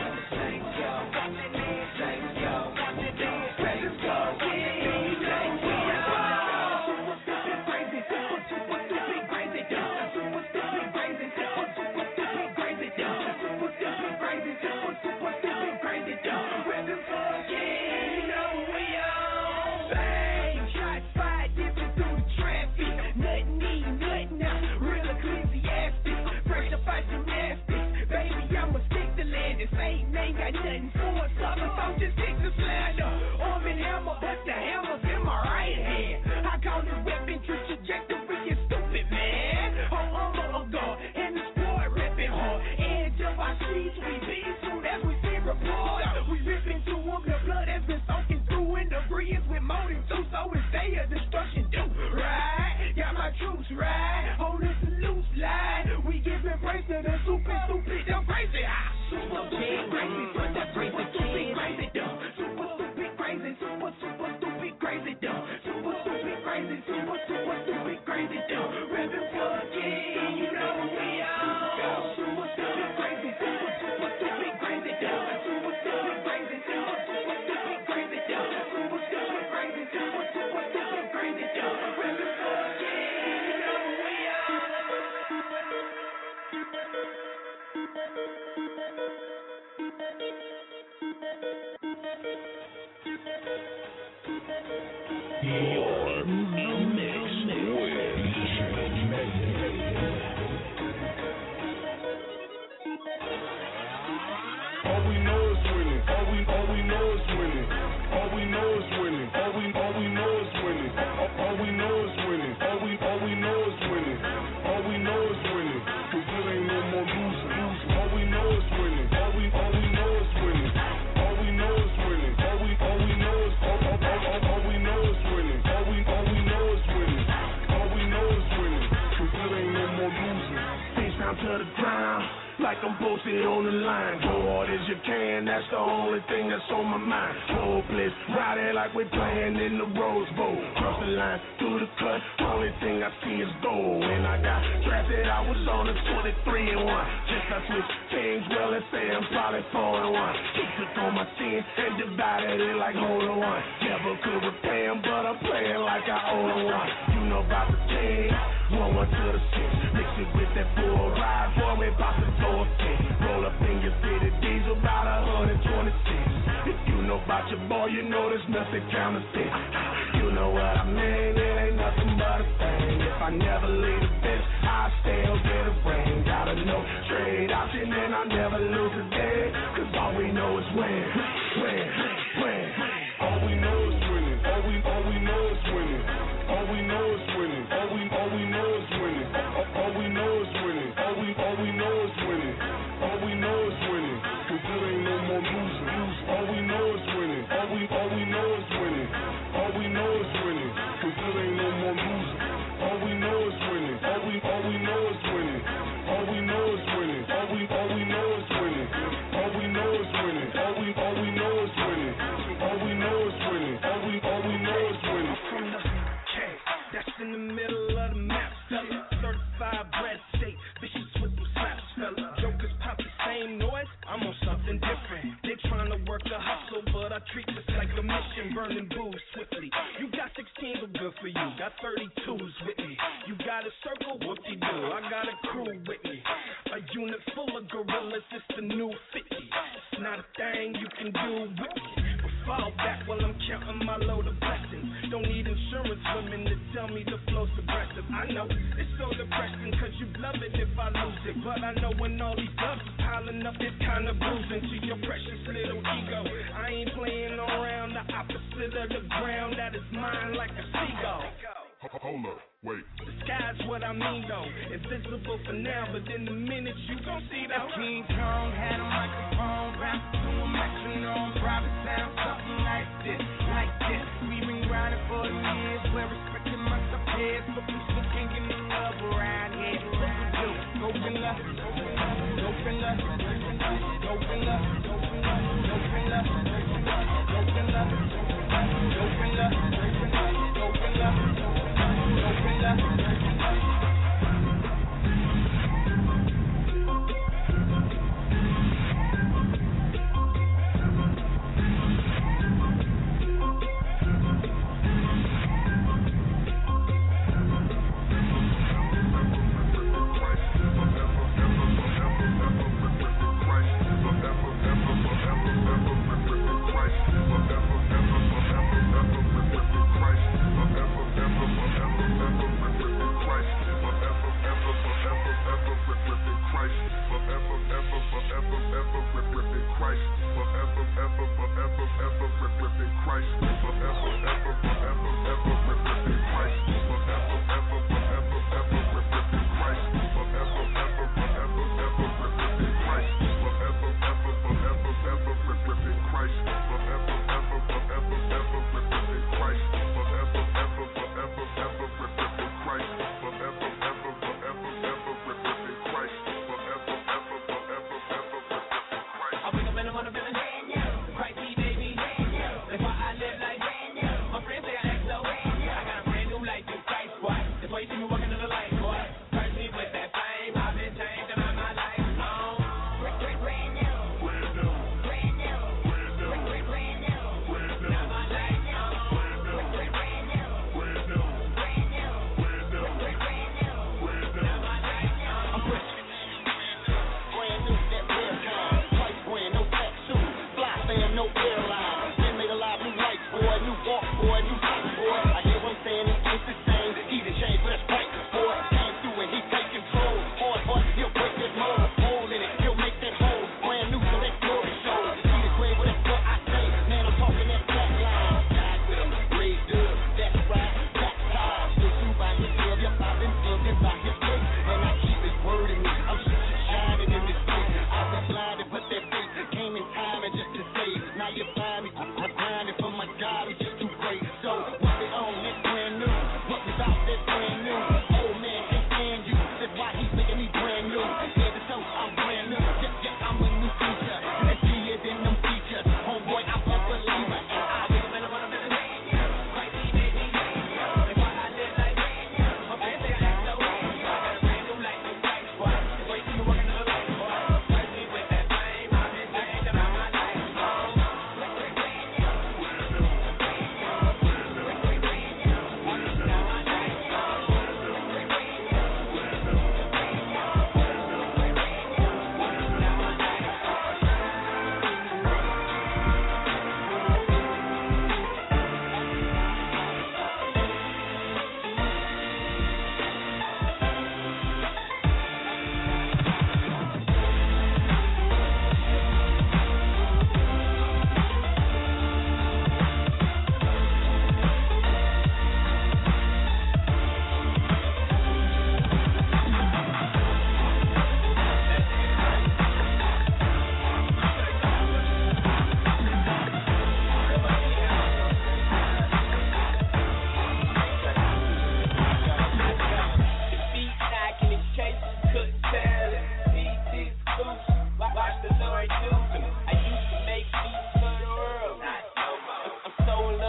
Ain't got nothing for us, so just take the slander. Arm and hammer, but the hammer's in my right hand. I call this weapon true trajectory, you stupid man. Her armor of God, and the sport ripping hard. Edge of our streets, we be soon as we see report. We rip into them, the blood has been soaking through, and the breeze with more than two, so it's day of destruction due. Right, got my troops right, hold this loose line. We giving praise to the super stupid, the crazy. Super stupid crazy, but that crazy stupid crazy dumb. Super stupid crazy, super super stupid crazy dumb. Super stupid crazy, super super stupid crazy dumb. Reverend Flood, you know who we are. Super stupid crazy, super super stupid crazy dumb. Super stupid crazy, super super stupid crazy dumb. Super stupid crazy, super super stupid crazy dumb. Reverend Flood, you know who we are. You're in the mix with all we know is winning. All we all we know is winning. All we know is winning. All we all we know posted on the line. Go hard as you can, that's the only thing that's on my mind. Hopeless, ride it like we're playing in the Rose Bowl. Cross the line, through the cut, only thing I see is gold. When I got drafted, I was on a twenty-three and one. Just I switched teams, well, let's say I'm probably four and one. He took on my team and divided it like hole in one. Never could repay him, but I'm playing like I owe him one. You know about the team, one one to the six. Mix it with that full ride, boy, we about to throw a fit. Roll up in your city, diesel about one twenty-six. If you know about your boy, you know there's nothing counterfeit. You know what I mean, it ain't nothing but a thing. If I never leave the bench, I still get a ring. Got a no trade option and I never lose a day. Cause all we know is win, win, win. All we know is winning. All we all we know is winning. All we know is winning. All we all we know is winning. All, all we know is winning. All we all we know is winning. All we know is winning. Cause there ain't no more losing. All we know is winning. All we all we know is winning. All we know is winning. Cause there ain't no more losing. All we know is winning. All we all we know is winning. All we know is winning. All we all we know is winning. All we know is winning. All we all we know is winning. All we know is winning. All we all we know is winning. From the K, that's in the middle of the map, fella. Certified bread state, vicious with them slaps, fella. Jokers pop the same noise, I'm on something different. They trying to work the hustle, but I treat this like a mission, burning booze swiftly. You got sixteen, but good for you. Got thirty-twos with me. You got a circle, whoop-de-do. I got a crew with me. A unit full of gorillas, it's the new fifty. It's not a thing you can do with me. But fall back while I'm counting my load of blessings. Don't need insurance women to tell me the flow's aggressive. I know it's so depressing, cause you love it if I lose it. But I know when all these dubs piling up, it's kinda bruising to your precious little ego. I ain't playing around, the opposite of the ground that is mine like a seagull. Hold up, wait. The sky's what I mean though, invisible for now, but in a minute you gon' see though. King Kong had a microphone, rap to a metronome, private sound, something like this, like this. We've been grinding for years, we're respecting myself here, so we still can't get no love around here. What we do? Open up, open up, open up, open up, open up, open up, open up, open up, open up, open up. Open up. Now you find me, I'm grinding for my God, he's just too great. So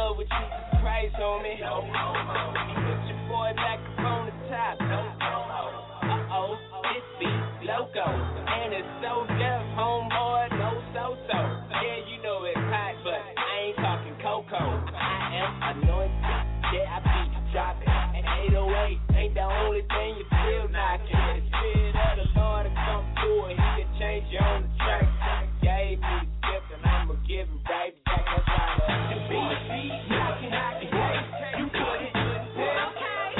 love with you, just praise on me. No homo. Put your boy back up on the top. No homo. Uh-oh, this beat loco. And it's so deaf, homeboy, no so-so. Yeah, you know it's hot, but I ain't talking cocoa. I am anointed. Yeah, I beat dropping. And eight oh eight ain't the only thing you feel knocking. The spirit of the Lord to come through and he can change you on the track. Gave me the gift and I'ma give it right back. That's why I love the beat. Knocking, knocking, hey, you put it in the bell.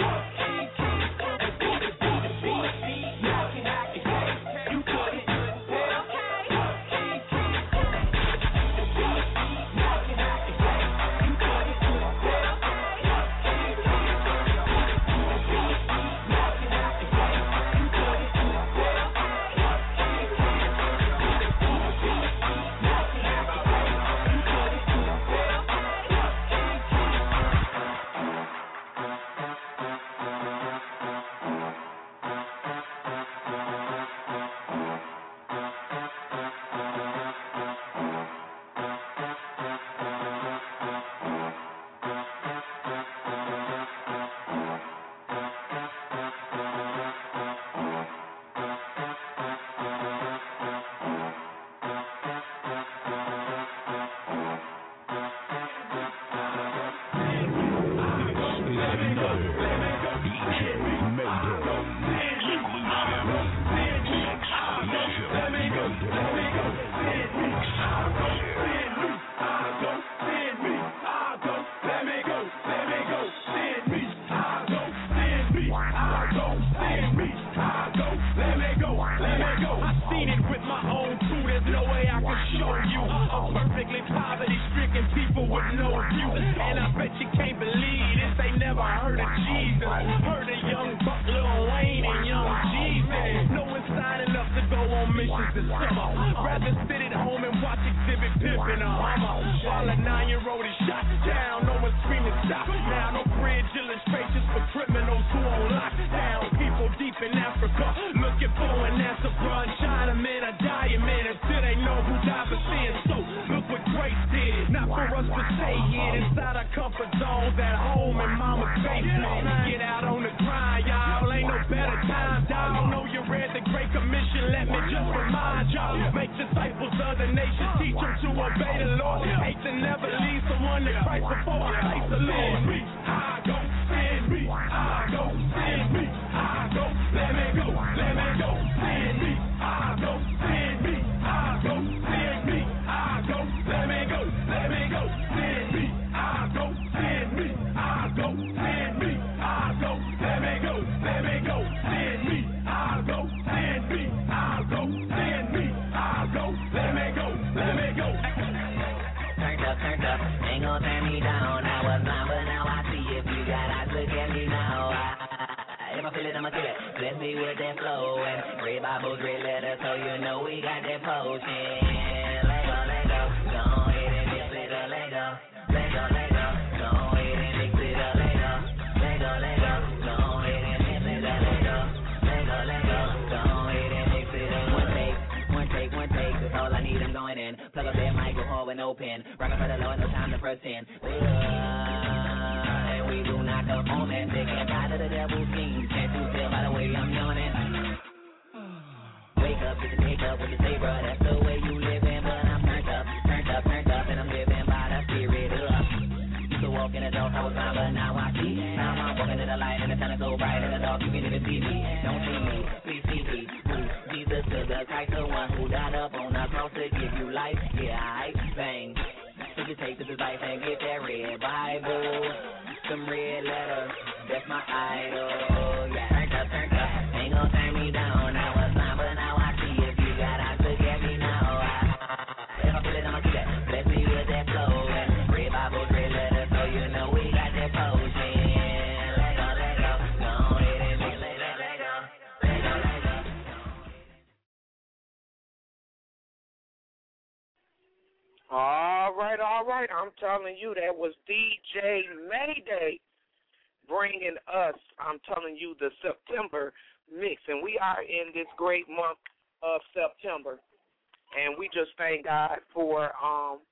All right, all right. I'm telling you, that was D J Mayday bringing us, I'm telling you, the September mix. And we are in this great month of September. And we just thank God for um,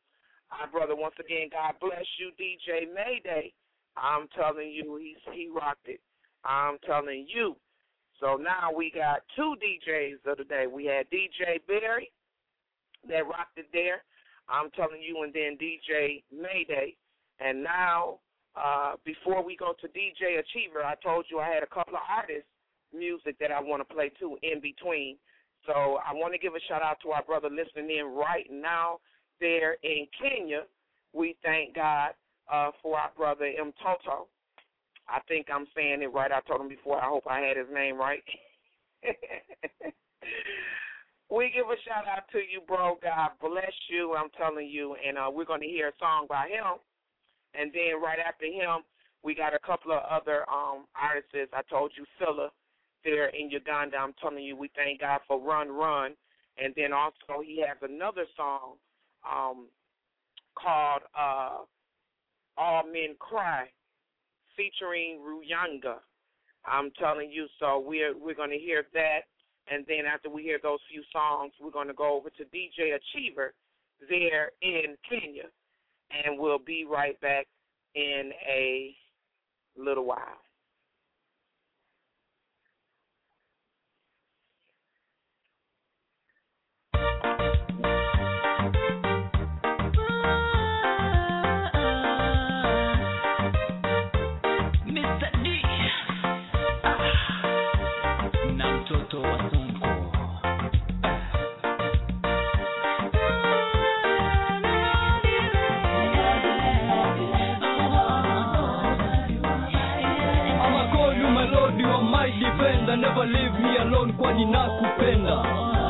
Our brother, once again, God bless you, D J Mayday. I'm telling you, he's, he rocked it. I'm telling you. So now we got two D Js of the day. We had D J Barry that rocked it there. I'm telling you, and then D J Mayday. And now, uh, before we go to D J Achiever, I told you I had a couple of artists' music that I want to play, too, in between. So I want to give a shout-out to our brother listening in right now there in Kenya. We thank God uh, for our brother M. Toto. I think I'm saying it right. I told him before. I hope I had his name right. We give a shout-out to you, bro. God bless you. I'm telling you. And uh, we're going to hear a song by him. And then right after him, we got a couple of other um, artists. I told you, Phila, there in Uganda. I'm telling you, we thank God for Run Run. And then also he has another song um, called uh, All Men Cry, featuring Ruyanga. I'm telling you, so we're we're going to hear that. And then after we hear those few songs, we're going to go over to D J Achiever there in Kenya. And we'll be right back in a little while. Never leave me alone kwani nakupenda.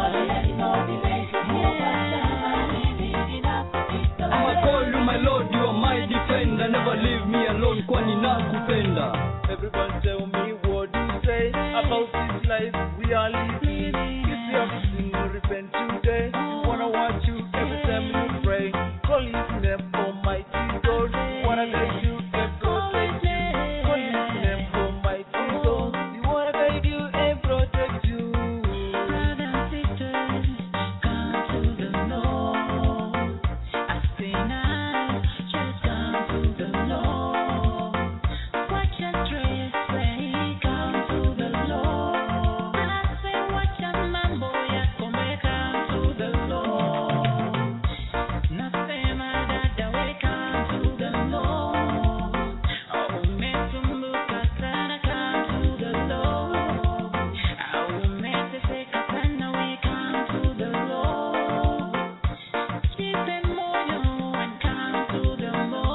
I'ma call you my Lord, you are my defender. Never leave me alone kwani nakupenda. Everyone tell me what you say about this life we are living. If you have sinned, repent today. Wanna watch you every time you pray. Call his name, Almighty God. Wanna guide you and protect you. Call his name, Almighty God. You wanna guide you and protect you. Brothers and sisters, come to the Lord. As sinners, just come to the Lord. Watch your stress, pray, come to the Lord. I say, watch your mambo, yeah, come back, come to the Lord. Nasema dada, we come to the Lord. Umesumbuka sana, come to the Lord. Umeteseka sana, we come to the Lord. Jipe moyo and come to the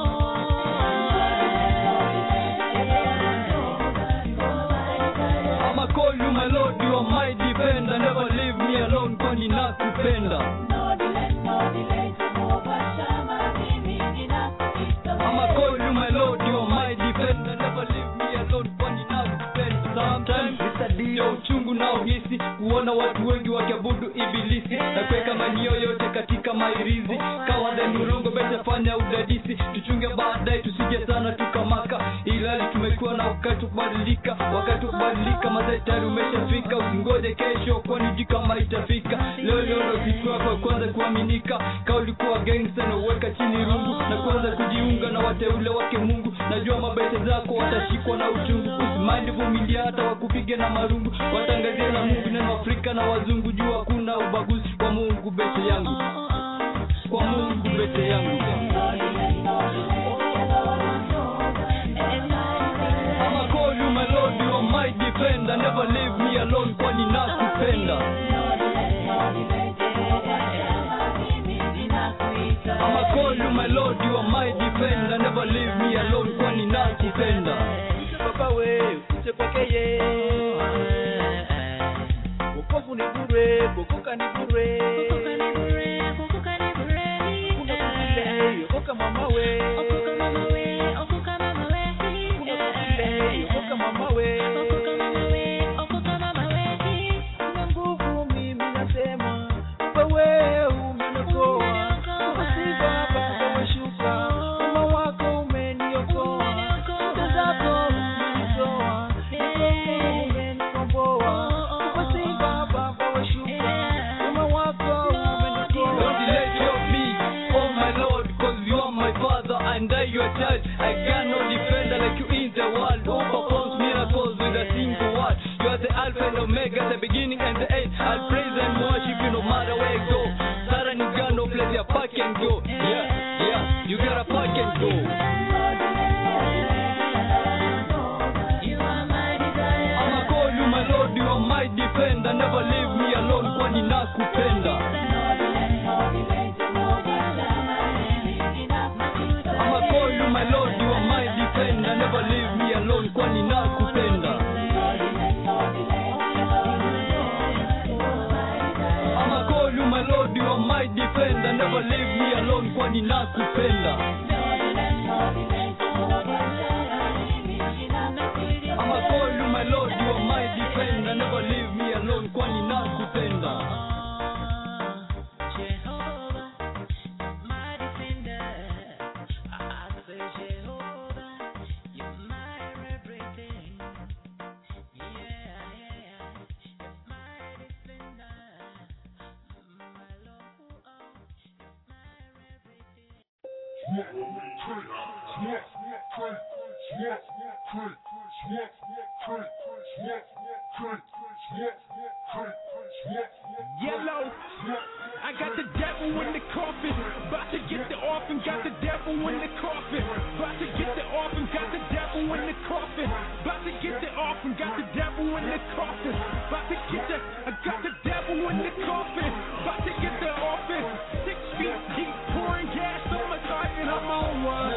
Lord. I'ma call you my Lord, you are my defender. Never leave me alone kwani nakupenda. I'ma call you my Lord, you are my defender. Never leave me alone kwani nakupenda. Sometimes ya uchungu na uhisi kuona watu wengi wakiabudu ibilisi na kuweka manio yote katika mairizi. Kawa the nurongo bete fanya udadisi. Tuchunge baadaye tusije sana tukamaka. Ilali tumekuwa na wakati kubadilika. Wakati kubadilika mazetari umeshafika. Usingoje kesho kwani jui kama itafika. Leo leo ndo siku yako kwanza kuaminika. Ka ulikuwa gangster na uweka chini rungu na kwanza kujiunga na wateule wake Mungu. Najua mabete zako watashikwa na uchungu. Usimindi vumilia hata wakupige na marungu. Watangazia na Mungu neno Afrika na wazungu. Jua kuna ubaguzi kwa Mungu bete yangu. Kwa Mungu bete yangu. I'ma call you my Lord, you are my defender. Never leave me alone kwani nakupenda. I'ma call you my Lord, you are my defender. Never leave me alone kwani nakupenda. Papa we, uche kwake ye. Wokovu ni bure, kuokoka ni bure. Kuna kule, yokoka mama we. Kuna kule, yokoka mama we. Kuna nguvu mimi nasema, Baba we umeniokoa. Umesiba Baba umeshuka. Mama child. I got no defender like you in the world. Who performs miracles with a single word. You are the Alpha and Omega, the beginning and the end. I'll praise and worship you no matter where I go. Sarah Nugano, play their pack and go. Yeah, yeah, you gotta pack and go. I'ma call you my Lord, you are my defender. Never leave me alone, kwani nakupenda. I'ma call you my Lord, you are my defender. Never leave me alone, kwani nakupenda. I'ma call you my Lord, you are my defender. Never leave me alone, kwani nakupenda. I'ma call you my Lord, you are my defender. Never leave me alone, kwani nakupenda. Yellow, I got the devil in the coffin, about to get the orphan, got the devil in the coffin, about to get the orphan, got the devil in the coffin, about to get the orphan, got the devil in the coffin, about to get the, I got the devil in the coffin, about to get the orphan, six feet deep, pouring gas on my target, I'm on one,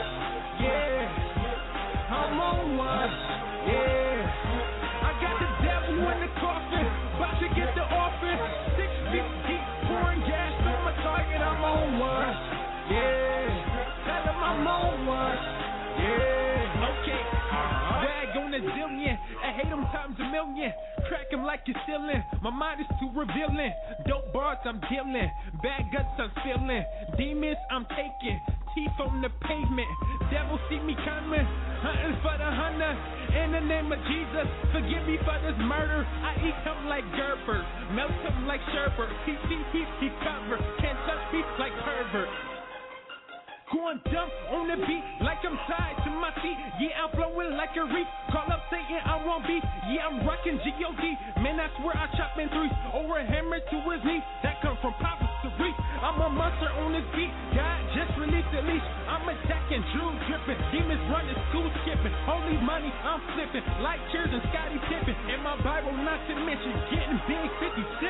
yeah, I'm on one, yeah, I got the devil in the coffin, about to get the orphan, six feet deep, pouring gas on my target, I'm on one, yeah, tell him I'm on one, yeah, okay, rag on a zillion, I hate him times a million, crack him like you're stealing, my mind is too revealing, dope bars I'm dealing, bad guts I'm feeling, demons I'm taking, teeth on the pavement, devil see me coming, hunting for the hunter, in the name of Jesus, forgive me for this murder, I eat him like Gerber, melt him like sherbet, he see he, he cover, can't touch me like pervert. Going dumb on the beat like I'm tied to my feet. Yeah, I'm flowing like a reef. Call up Satan, I won't be. Yeah, I'm rocking G O D. Man, I swear I chop in threes. Over a hammer to his knees. That come from Papa to Reef. I'm a monster on this beat. God just released the leash. I'm attacking, Drew dripping. Demons running, school skipping. Holy money, I'm flipping. Like cheers and Scotty Pippen. In my Bible, not to mention getting big fifty-six.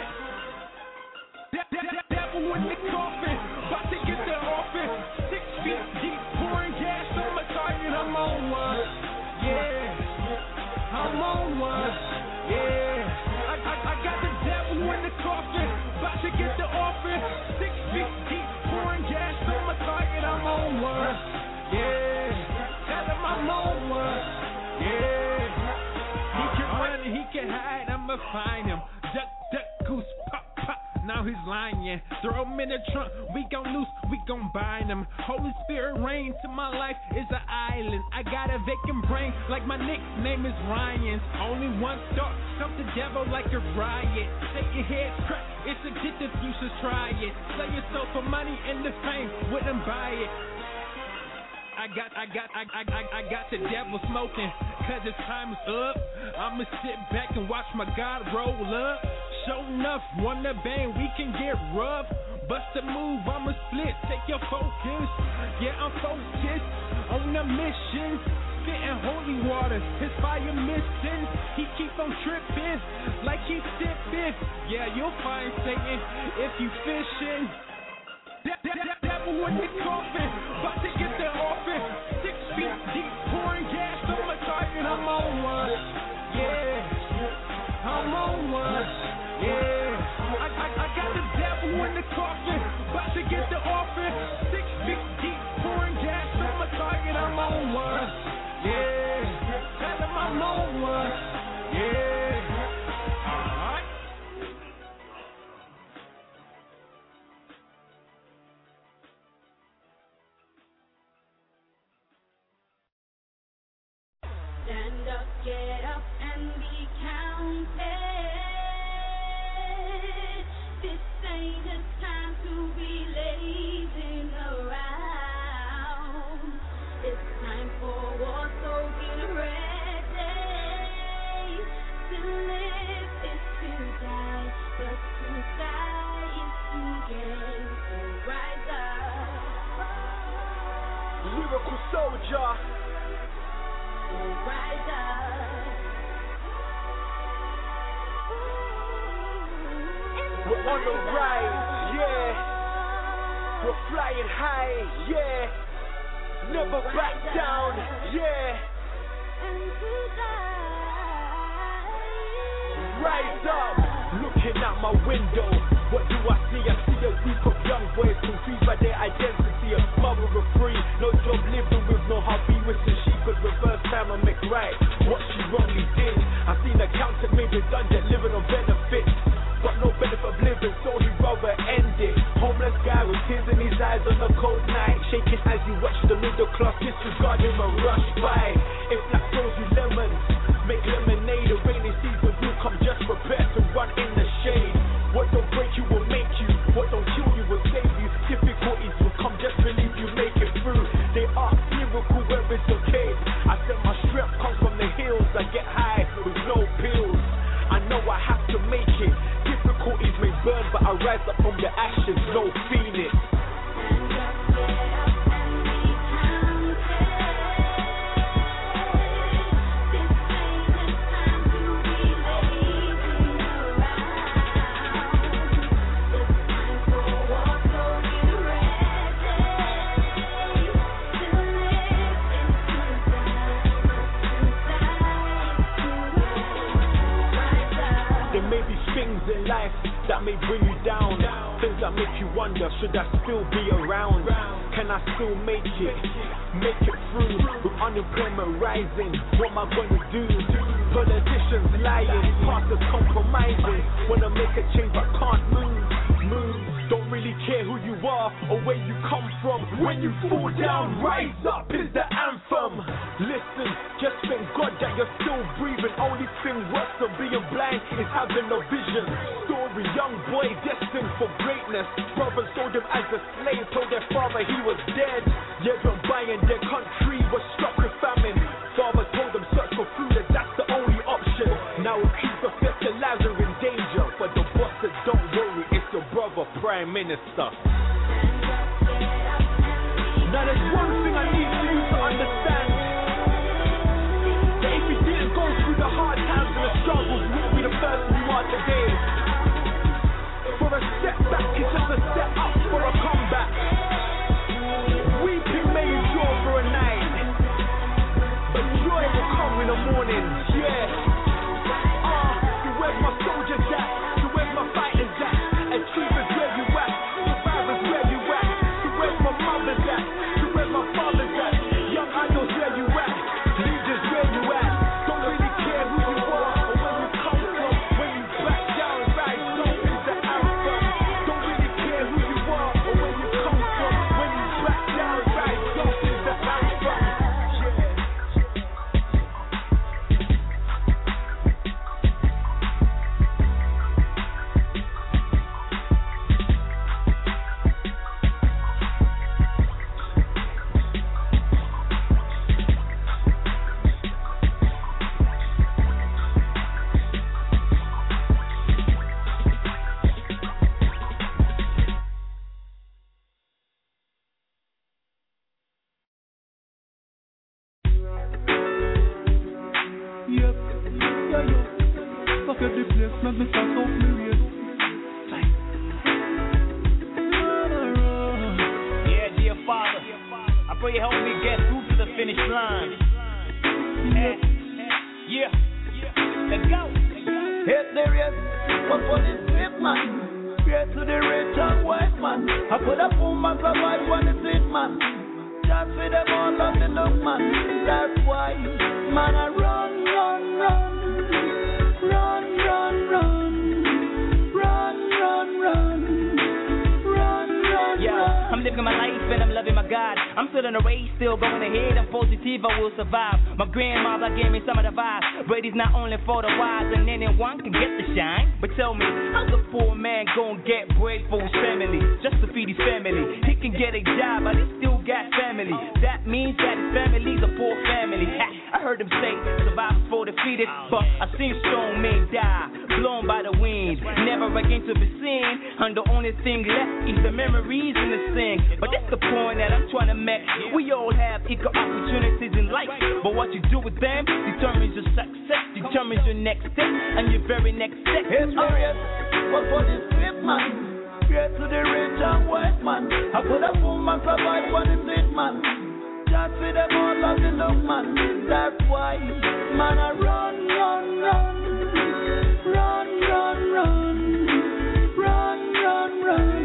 Devil in the coffin, about to get the orphan. Six feet deep, pouring gas on my target. I'm on one, yeah. I'm on one, yeah. I, I, I got the devil in the coffin, about to get the orphan. Six feet deep, pouring gas on my target. I'm on one, yeah. Tell him I'm on one, yeah. He can run and he can hide. I'ma find him. Duck, duck, goose, pop. Now he's lying, throw him in the trunk, we gon' loose, we gon' bind him. Holy Spirit reign to my life is an island. I got a vacant brain, like my nickname is Ryan. Only one thought, come the devil like a riot. Shake your head, crack, it's addictive, you should try it. Sell yourself for money and the fame, wouldn't buy it. I got, I got, I, I, I, I got the devil smoking, cause his time is up. I'ma sit back and watch my God roll up. Show enough, wanna bang, we can get rough. Bust a move, I'ma split, take your focus. Yeah, I'm focused on the mission. Spitting holy water, his fire missing. He keep on tripping, like he's sipping. Yeah, you'll find Satan if you fishing. Devil in the coffin, about to get the orphan. Six feet deep, pouring gas on my target. I'm on one, yeah. I'm on one, yeah. I, I, I got the devil in the coffin, about to get the orphan. Six feet deep, pouring gas on my target. I'm on one, yeah. Tell him I'm on one, yeah. Stand up, get up, and be counted. This ain't a time to be lazing around. It's time for war, so get ready. To live is to die, but to die is to gain. So rise up. Lyrical soldier. So rise up. We're on the rise, yeah. We're flying high, yeah. Never back down, yeah. Rise up, looking out my window. What do I see? I see a group of young boys confused by their identity. A mother of three, no job, living with no hobby. Wishing she could reverse time and make right what she wrongly did. I seen a accountant made redundant, living on benefits, but no benefit of living, so he rather end it. Homeless guy with tears in his eyes on a cold night, shaking as you watch the middle class disregard him and rush by. If that throws you lemons, make lemonade. The rainy season will come, just prepare to run in the shade. What don't break you will make you, what don't kill you will save you. Difficulties will come, just believe you make it through. They ask miracle where it's okay. I said my strength comes from the hills. I get high with no pills. I know I have to make it. Difficulties may burn, but I rise up from the ashes, no phoenix. Things in life that may bring you down, things that make you wonder, should I still be around? Can I still make it, make it through? With unemployment rising, what am I gonna do? Politicians lying, pastors compromising. Wanna make a change but can't move, move. Don't really care who you are or where you come from. When you fall down, rise up is the anthem. Listen, just thank God that you're still breathing. Only thing worse than being blind is having no vision. Story, young boy destined for greatness. Brothers sold him as a slave, told their father he was dead. Yet when buying their country was struck with famine, father told them search for food and that's the only option. Now accused of fertilizer in danger, but the boss said don't worry, it's your brother Prime Minister. Now there's one thing I need for you to understand, that if you didn't go through the hard times and the struggles, you wouldn't be the person you are today. For a setback is just a step up for a comeback. Weeping may endure for a night, but joy will come in the morning, yeah. Ah, uh, so where's my soldiers at? So where's my fighters at? Achievers where you at? Survivors where you at? So where's my mothers at? So where's my fathers at? Young idols where you at? Leaders where you at? Don't really care who you are or where you come from. When you back down, rise up is the anthem. Don't really care who you are or where you come from. When you back down, rise up is the anthem. I'm living my life and I'm loving my God. I'm still in the race, still going ahead. I'm positive, I will survive. My grandmother gave me some of the vibes. Brady's not only for the wise, and anyone can get the shine. But tell me, how's a poor man gonna get bread for his family? Just to feed his family. He can get a job, but he still got family. That means that his family's a poor family. I heard him say, survivors for defeated, but I seen strong men die, blown by the wind, never again to be seen. And the only thing left is the memories and the sin. But that's the point that I'm trying to make. We all have equal opportunities in life, but what you do with them determines your success, determines your next step, and your very next step. It's serious, but for this flip man, straight to the rich and white man. I could have woman survive for the sick man. Just for them all of the look man. That's why, man, I run, run, run. Run, run, run. Run, run, run.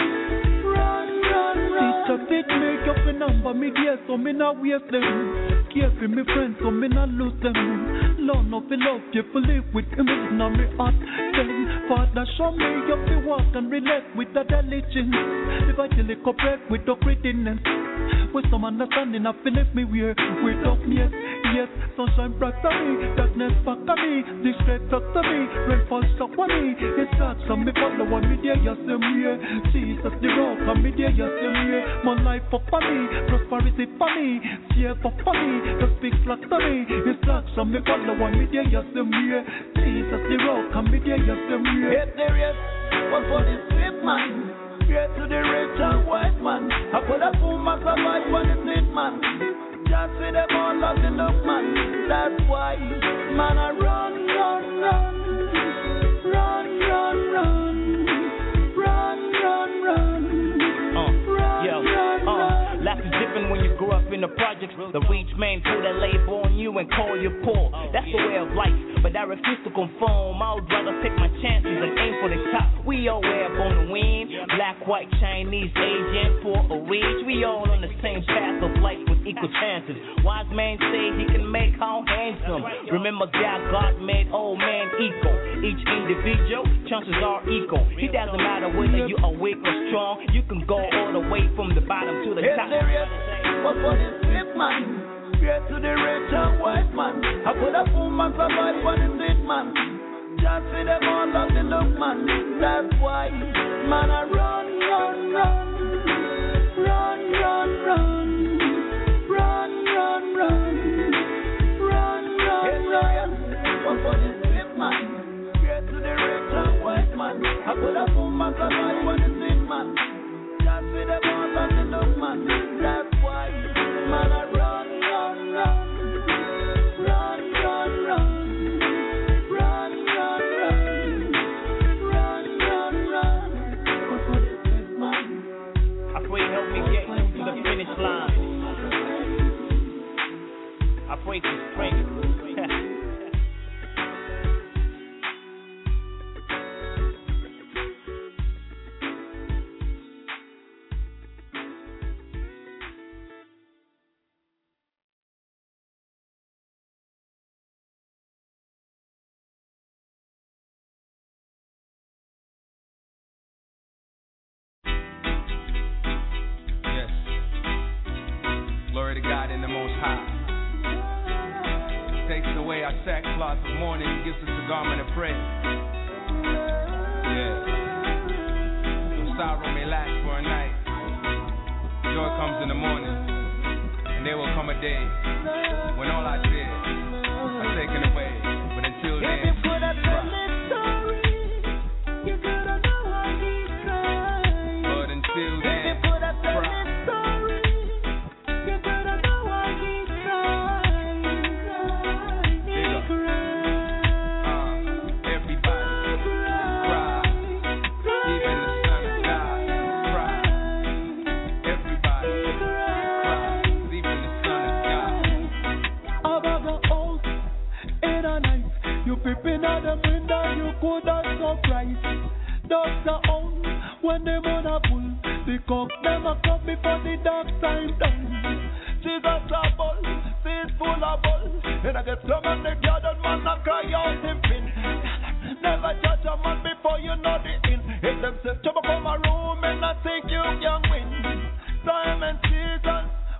Run, run, run. Teacher fit make up a number, me dear, so me not waste them. Care for me friends, so me not lose them. Learn of the love, you to live with him, it's not me heart. Then, Father, show me up the walk and relate with the diligence. If I tell it correct with the greediness. With some understanding, I feel if me wear without me, yes, yes. Sunshine bright for me, darkness back to me, this straight up to me, rain fall stuck on me. It's dark, some me follow one me there, yes, them here. Jesus the rock, and me there, yes, them here. My life up for me, prosperity for me, fear for me, the speaks like to me. It's dark, some me follow one me there, yes, them here. Jesus the rock, and me there, yes, them here. Yes, there is, but for this flip man. Straight to the rich and white man. I put a woman survive for the sick man. Just for them all of the look man. That's why, man, I run, run, run. Run, run, run. Run, run, run. Uh, run, yo, run, uh, run. life is different when you grow up in the projects. The rich man put that label on you and call you poor. That's the way of life, but I refuse to conform. I would rather take my chances and aim for the top. We all wear on the wind. Black, white, Chinese, Asian, poor or rich. We all on the same path of life with equal chances. Wise man say he can make all handsome. Remember God, God made all man equal. Each individual, chances are equal. It doesn't matter whether you are weak or strong. You can go all the way from the bottom to the It's top. serious, but for this flip man. Straight to the rich and white man. I put a woman survive for the sick man. Just for them all of the look man. That's why, man, I run, run, run. Run, run, run. Run, run, run. Run, run, run. But for this flip man. Straight to the rich and white man. I put a woman survive for the sick man. Just for them all of the look man. That's why, man, I run, run, run. Run, run, run. Run, run, run. Run, run, run. But for this flip man. I pray help me get to the finish line. I pray to strength. Glory to God in the Most High. Takes away our sackcloth of mourning and gives us the garment of praise. Yeah. So sorrow may last for a night. Joy comes in the morning. And there will come a day when all our tears are taken away. But until then, but until then, peeping at them window, you could have surprised. Doctor on when them on a pull, the cock them a come before the dark time done. Jesus a bull, she's full of bull. And I get some of the garden man a cry out him pin. Never judge a man before you know the in. If them say trouble come a room and I think you can win. Time and season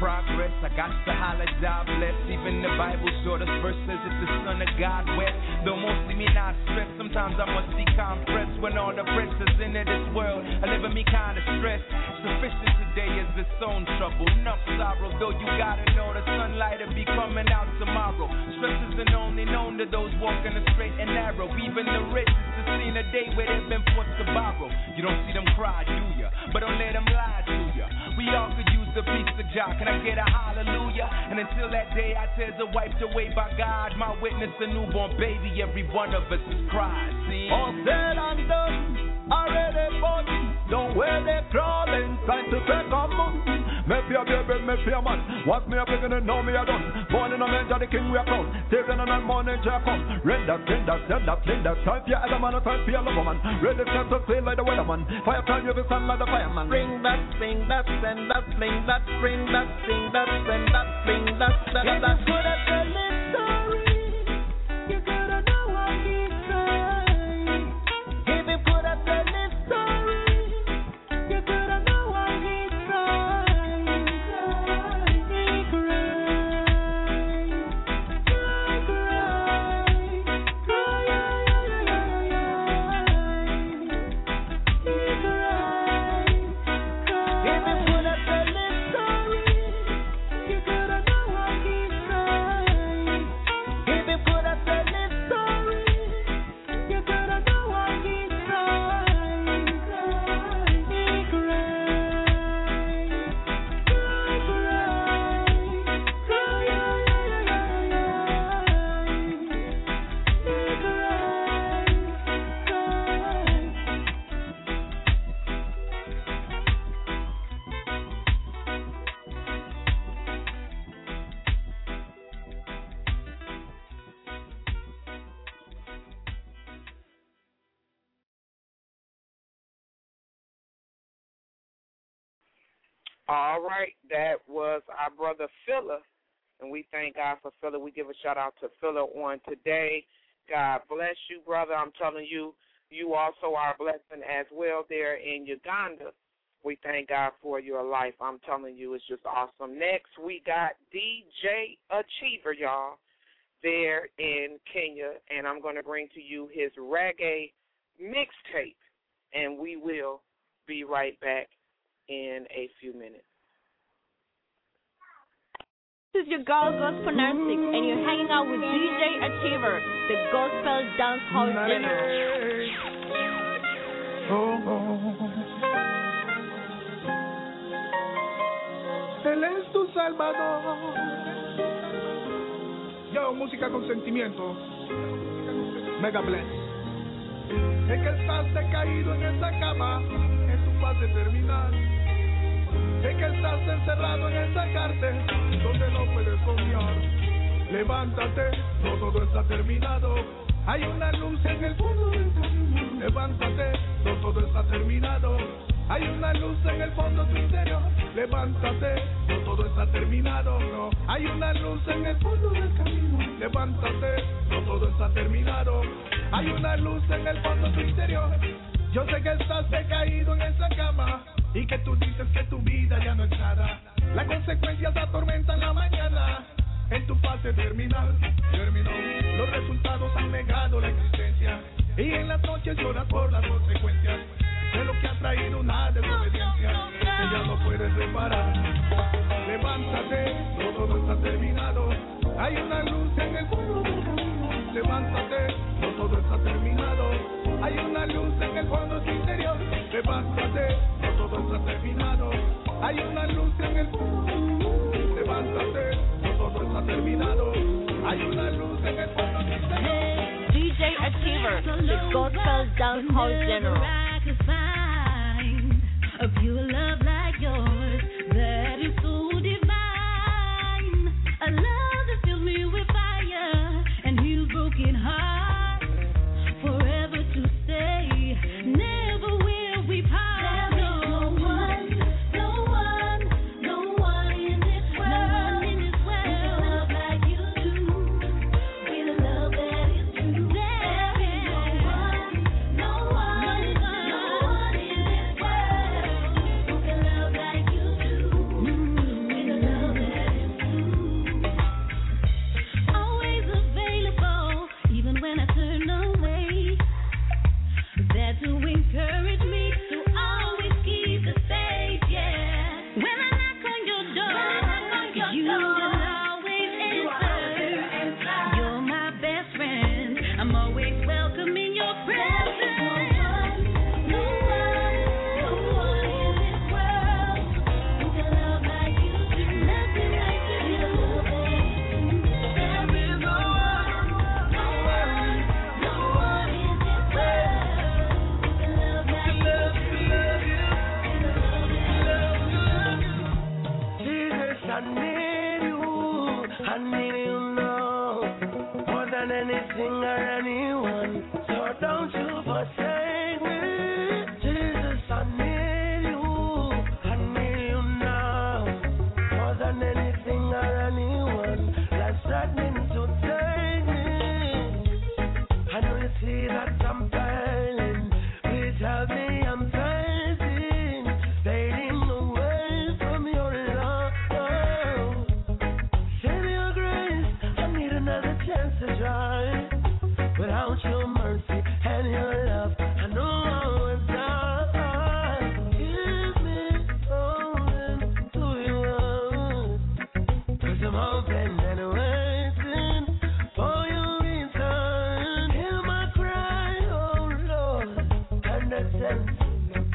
progress. I got to holler, job bless. Even the Bible short us verse says if the son of God wept. Though mostly me not stressed, sometimes I must decompress. When all the pressures in this world are living me kinda stressed. Sufficient today is its own trouble. Enough sorrow, though you gotta know the sunlight will be coming out tomorrow. Stress isn't only known to those walking the straight and narrow. Even the rich has seen a day where they've been forced to borrow. You don't see them cry, do ya? But don't let them lie to ya. We all could use a piece of joy. Can I get a hallelujah? And until that day, our tears are wiped away by God. My witness, a newborn baby. Every one of us is crying. See? All said and done, already fought. Don't wear they crawling, trying to take a moon. Me fear baby, me fear man. What me a beginning, know me a done. Born in a man, the king we are crowned. Taking on a morning, Jack come. Red that, clean that, send that, clean that. Time for your other man, time for your lover man. Ready to sail like the weatherman. Fire time, you be sun like the fireman. Bring that, sing that, send that, fling that, bring that, sing that, send that, fling that, that, that, that. Could have tell this story. You gotta know what he's saying. If you could have tell this story, you gotta know what he's saying. He cried, cry, cry, cry, yeah, yeah, yeah, yeah. He cried, cry. If you could have tell this story, you gotta know what he's saying. If you could have tell this story, you gotta know what he's saying. He cried, cry, cry, cry, yeah, yeah, yeah, yeah. He cried, cry. All right, that was our brother Philla, and we thank God for Philla. We give a shout out to Philla on today. God bless you, brother. I'm telling you, you also are a blessing as well there in Uganda. We thank God for your life. I'm telling you, it's just awesome. Next, we got D J Achiever, y'all, there in Kenya, and I'm going to bring to you his reggae mixtape, and we will be right back in a few minutes. This is your girl Gospel Narcic, and you're hanging out with D J Achiever, the Gospel Dance Hall General. Oh, oh. Él es tu Salvador. Yo, música con sentimiento. Mega Bless. Sé que estás decaído en esa cama, en tu fase terminal. Sé que estás encerrado en esa cárcel, donde no puedes confiar. Levántate, no todo está terminado. Hay una luz en el fondo del camino. Levántate, no todo está terminado. Hay una luz en el fondo de tu interior. Levántate, no todo está terminado. No, hay una luz en el fondo del camino. Levántate, no todo está terminado. Hay una luz en el fondo de tu interior. Yo sé que estás decaído en esa cama y que tú dices que tu vida ya no es nada. Las consecuencias atormentan la mañana. En tu fase terminal, terminó. Los resultados han negado la existencia y en las noches lloras por las consecuencias de lo que ha traído una desobediencia que ya no puedes reparar. Levántate, no todo está terminado. Hay una luz en el fondo del camino. Levántate, no todo está terminado. Hay una luz en el fondo de tu interior. Levántate, no todo está terminado. Hay una luz en el fondo. Levántate, no todo está terminado. Hay una luz en el fondo de tu interior. D J Achiever, the Gospel Dance Hall General. A pure love like yours that is so divine. A love that fills me with fire and heals broken hearts. Forever to stay, never will we part. No one, no one, no one in this world, no one in this world, with a love like you do, with a love that is true. There is no one, no one, no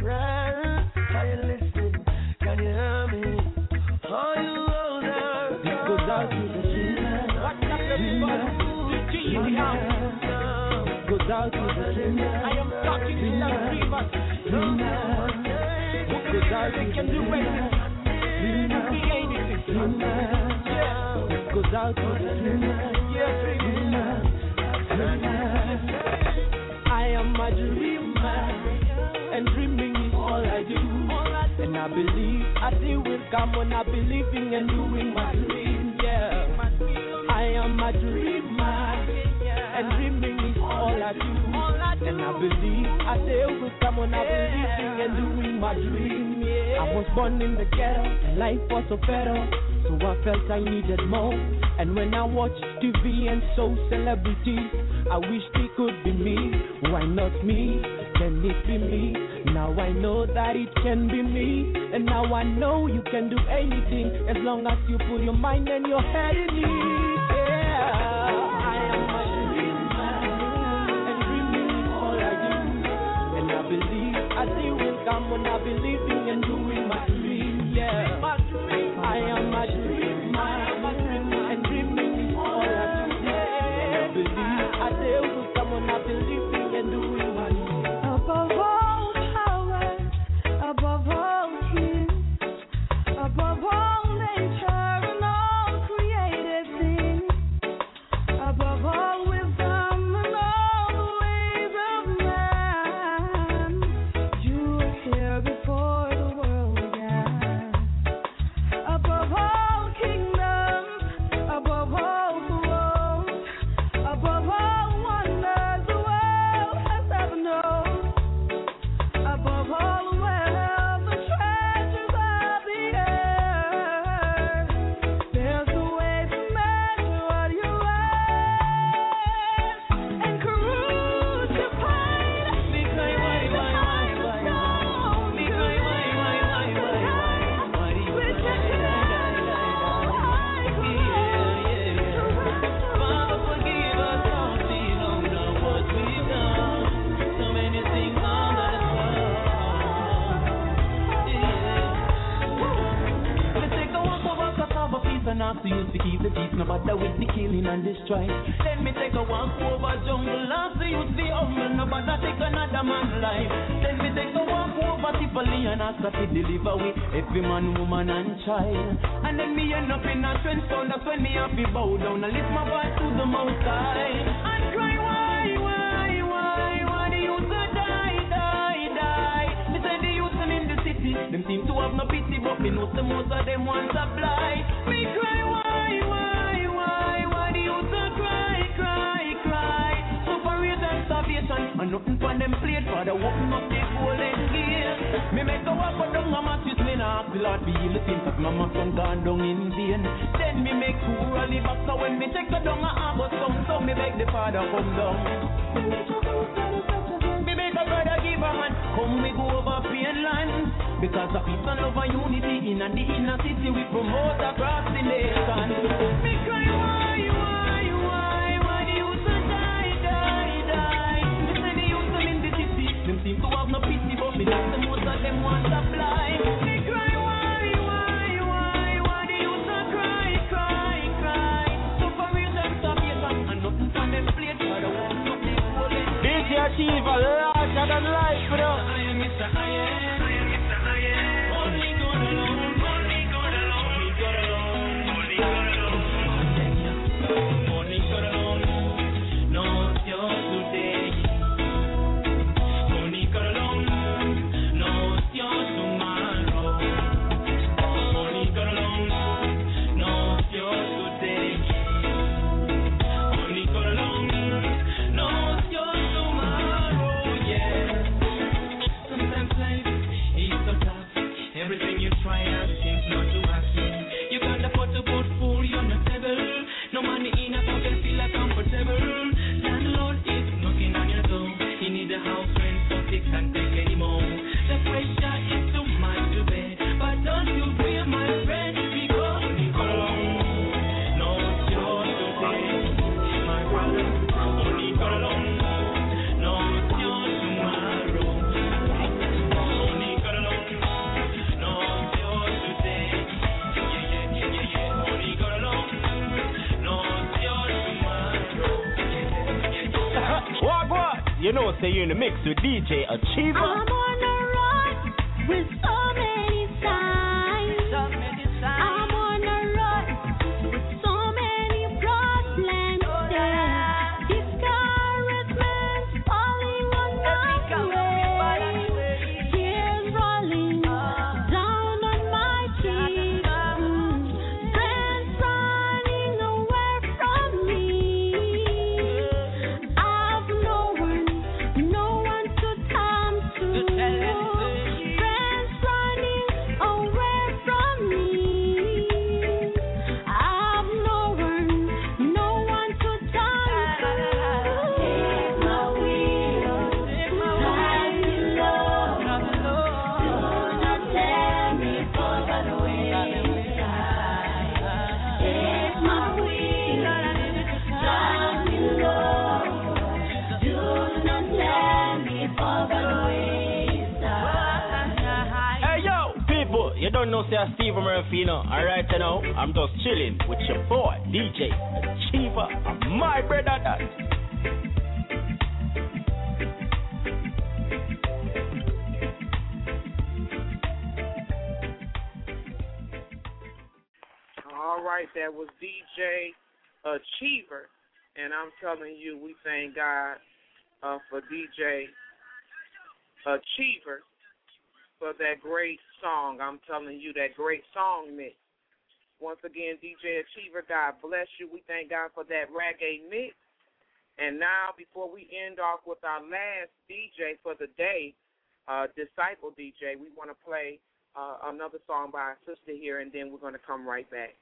children, are you listening? Can you hear me? Are you older? This goes out to the children. What's up, everybody? G in the house. Goes out to the children. I am talking to the dreamers. Goes out to can do anything. Be anything. Yeah. Goes out to the children. Yeah, dreamers. I am a dreamer, and dreaming is all I do. And I believe a day will come when I believing and doing my dream. Yeah, I am a dreamer, and dreaming is all I do. And I believe a day will come when I believing and doing my dream. Yeah, I was born in the ghetto, and life was so better. So I felt I needed more. And when I watched T V and saw celebrities, I wish they could be me. Why not me? Can it be me? Now I know that it can be me. And now I know you can do anything as long as you put your mind and your head in it. Yeah, I am a dreamer, and dreaming is all I do. And I believe a day will come when I believing and doing my dream. Yeah, I am a dreamer, and dreaming is all I do. And I believe a day will come when I believing and doing my dream. Above all powers, above all kings, above all nature and all created things, above all wisdom and all the ways of man, you were here before the world began. Above all kingdoms, above all thrones, above all wonders the world has ever known, above all wealth, the treasures of the earth, there's a way to measure what you earn and crucified. And after you to keep the peace, no matter with the killing and the strife. Then me take a walk over jungle, after you to be humble, no matter take another man's life. Then me take a walk over Tivoli and ask her to deliver with every man, woman and child. And then me end up in a trench town, that's when me have to bow down and lift my voice to the Most High and cry, why, why, why, why the youth a die, die, die. Me say the youth in the city, them seem to have no pity, but me know the most of them want to fly. Me cry, why, why, why, why the youth a cry, cry, cry. Separation and starvation, and nothing for them plate, for the open up the golden gate. Me make a walk but down a mattress, me nah ask the Lord to heal the thing, cause mama son gone down in vain. Then me make poor and live back, so when me take her down a harbor song, so me beg the Father come down. Me make a brother give a hand, come we go over pain land. Because of peace and love and unity in the inner city, we promote across the nation. Me cry, why, why, why, why the youth a die, die, die. Me say the youth in the city, them seem to have no pity, but me know the most of them want to fly. Me cry, why, why, why, why the youth a cry, cry, cry. Separation, starvation, and nothing for them plate, for the ones of the golden. D J Achiever, larger than life, bro. I am Mister I am. Only God alone, only God alone, only God alone, only God alone. say you're in the mix with D J Achiever. I'm on a run with so many signs. So many signs. I'm on a run with so many problems. Oh, yeah. Discouragement's falling on my way. Tears rolling down on my cheeks. Mm. Friends running away from me. I've no one, no one to turn to. Friends running away from me. I've no one, no one to turn to. Take my will, take my love. Do not let me fall by the wayside. Take my will, drive me low. Do not let me fall by the wayside. Hey yo, people, you don't know say I'm Steve Murphino. Alright, you know, I'm just chilling with your boy, D J Achiever, and my brother that. All right, that was D J Achiever, and I'm telling you, we thank God uh, for D J Achiever for that great song. I'm telling you, that great song mix. Once again, D J Achiever, God bless you. We thank God for that reggae mix. And now, before we end off with our last D J for the day, uh, Disciple D J, we want to play uh, another song by our sister here, and then we're going to come right back.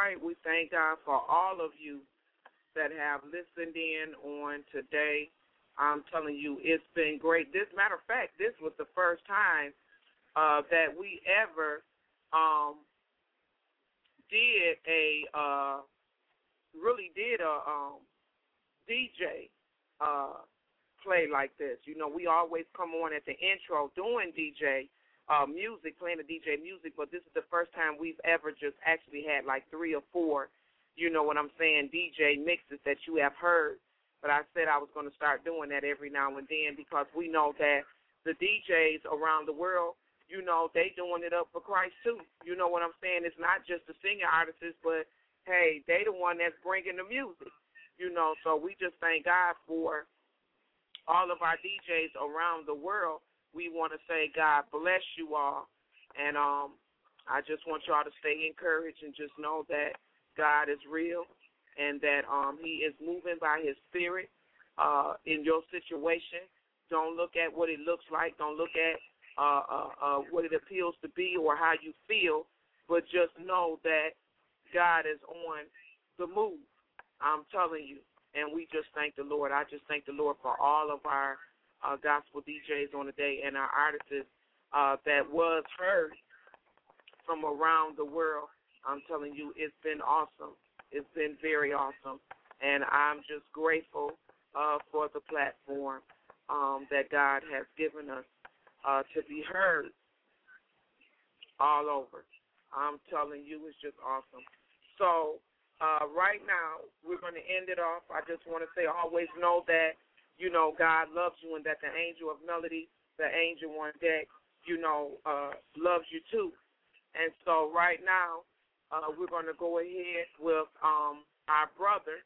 right. We thank God for all of you that have listened in on today. I'm telling you, it's been great. This matter of fact, this was the first time uh, that we ever um, did a uh, really did a um, D J uh, play like this. You know, we always come on at the intro doing D J uh, music, playing the D J music, but this is the first time we've ever just actually had like three or four, you know what I'm saying, D J mixes that you have heard. But I said I was going to start doing that every now and then because we know that the D Js around the world, you know, they doing it up for Christ too. You know what I'm saying? It's not just the singer artists, but, hey, they the one that's bringing the music, you know. So we just thank God for all of our D Js around the world. We want to say God bless you all. And um, I just want y'all to stay encouraged and just know that God is real. And that um, he is moving by his spirit uh, in your situation. Don't look at what it looks like. Don't look at uh, uh, uh, what it appeals to be or how you feel, but just know that God is on the move. I'm telling you. And we just thank the Lord. I just thank the Lord for all of our uh, gospel D Js on the day and our artists uh, that was heard from around the world. I'm telling you, it's been awesome. It's been very awesome, and I'm just grateful uh, for the platform um, that God has given us uh, to be heard all over. I'm telling you, it's just awesome. So uh, right now, we're going to end it off. I just want to say always know that, you know, God loves you and that the angel of melody, the angel on deck, you know, uh, loves you too. And so right now, Uh, we're going to go ahead with um, our brother,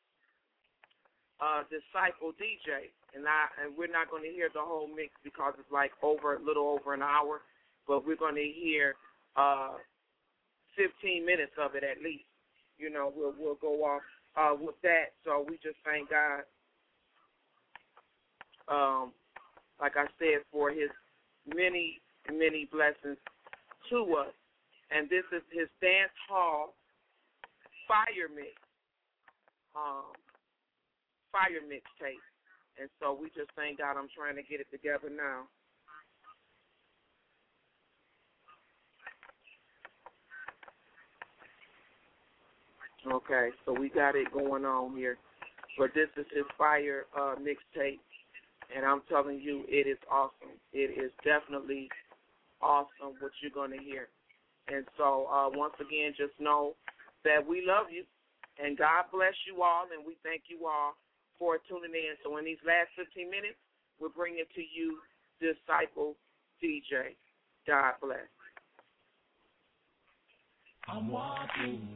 uh, Disciple D J, and I and we're not going to hear the whole mix because it's like over a little over an hour, but we're going to hear uh, fifteen minutes of it at least. You know, we'll we'll go off uh, with that. So we just thank God, um, like I said, for His many many blessings to us. And this is his dance hall fire mix, um, fire mixtape. And so we just thank God. I'm trying to get it together now. Okay, so we got it going on here. But this is his fire uh, mixtape. And I'm telling you, it is awesome. It is definitely awesome what you're going to hear. And so, uh, once again, just know that we love you, and God bless you all, and we thank you all for tuning in. So in these last fifteen minutes, we're bringing to you Disciple D J. God bless. I'm walking.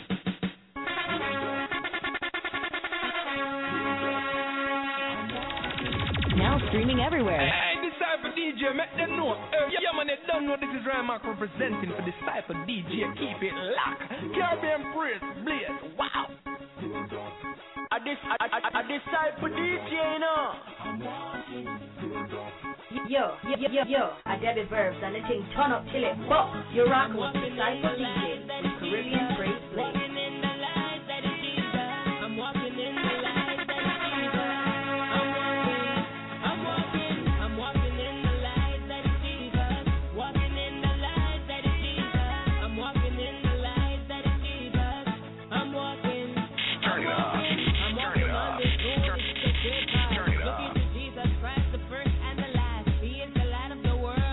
Now streaming everywhere. Hey, Disciple D J, make them know. Uh, yeah, man, they don't know this is Rymark representing for Disciple D J. Keep it locked. Caribbean Praise, Blaze, wow. A, dis, a, a, a, a Disciple D J, you know. Yo, yo, yo, yo, I Debbie Verbs and the thing turn up till it buck. You're rocking with Disciple D J with Caribbean Praise, Blaze.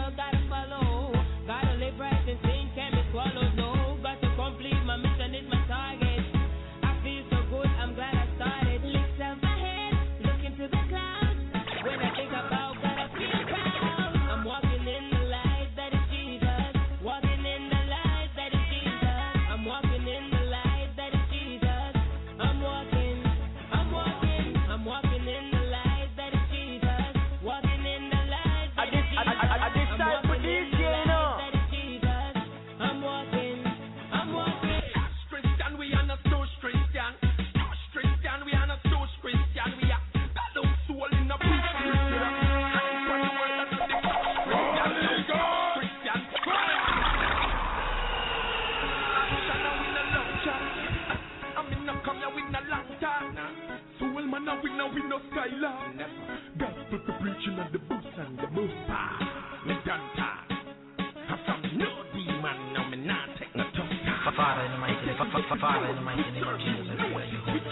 Swallowed, no, got to complete my mission, it's my Father, in the mighty name of Jesus, I pray that you hold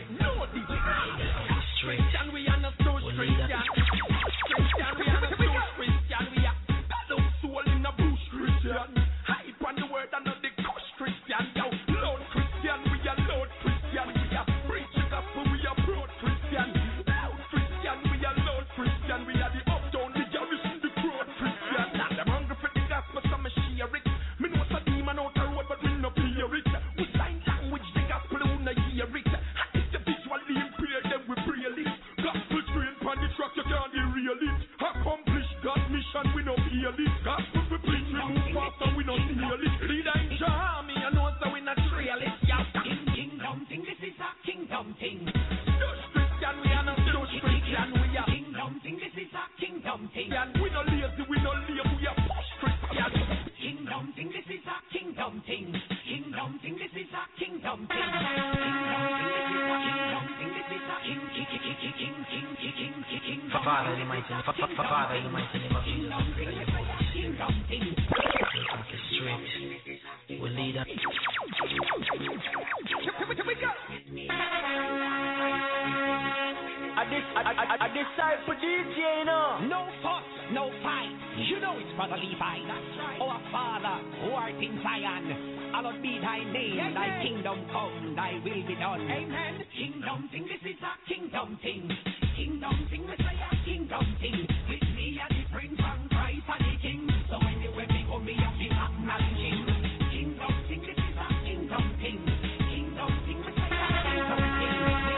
us straight. We are not so Christian. Christian, we are not so Christian. We are God of soul in a bush Christian. Hype on the word and not the kush Christian. Yo, Lord Christian, we are Lord Christian. We are preach the gospel, we are broad Christian. Loud Christian, we are Lord Christian. We are the uptown, the garrison, the broad Christian. Now them hungry for the gospel, some share it. Me know it's a demon out the road, but we no fear it. We sign language, the gospel, who no hear it. And if the visually impaired, then we pray it. Gospel train on the truck, you can't derail it. Accomplish God's mission, we no feel it. Gospel we preach, we move faster, we no steal it. Leader in your army, you know so we not trail it. Yeah, king, kingdom thing, this is a kingdom thing. Dutch Christian, we are not Dutch Christian, we are kingdom thing, this is a kingdom thing. And we no lazy, we no live, we are posh Christian. Kingdom thing, this is a kingdom thing. Kingdom thing, this is a kingdom thing. Kingdom thing, this is a kingdom thing, this is a king, king, king, king, king, king, king, king, king. Father, in the mighty name, Father, in the mighty name of Jesus, I pray that you hold us. Kingdom thing. Make us straight. We lead us. I this, I, I, I decide for D J, you know. No fuss, no fight. You know it's Brother Levi. That's right. Our Father, who art in Zion, hallowed be thy name. Yes, thy yes. Kingdom come, thy will be done. Amen. Kingdom thing, this is a kingdom thing. Kingdom thing, we say a kingdom thing. With me a different from Christ and the King. So anyway, we go me up, we acknowledge him. Kingdom thing, this is a kingdom thing. Kingdom thing, we say a kingdom thing.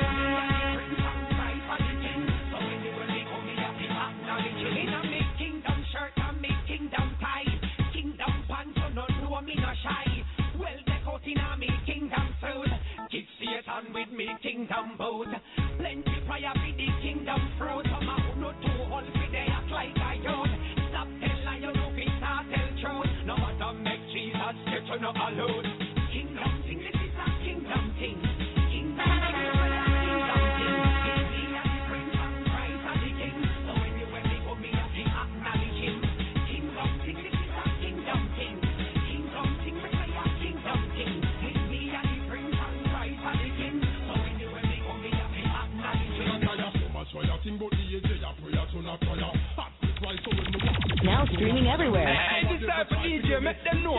Satan with me kingdom boat. Plenty prior for the kingdom fruit. Some are no two holes for they act like I don't. Stop tell you no fit not tell truth. No matter make Jesus get you no alone. Kingdom thing, this is a kingdom thing. Kingdom thing, this is a kingdom thing. Give me a different from Christ and the King. So anywhere we go me have to acknowledge him. Kingdom thing, this is a kingdom thing. Kingdom thing, we say a kingdom thing. Give me a different from Christ and the King. So anywhere we go me have to acknowledge him. Now streaming everywhere. Hey, this is for D J, make them know.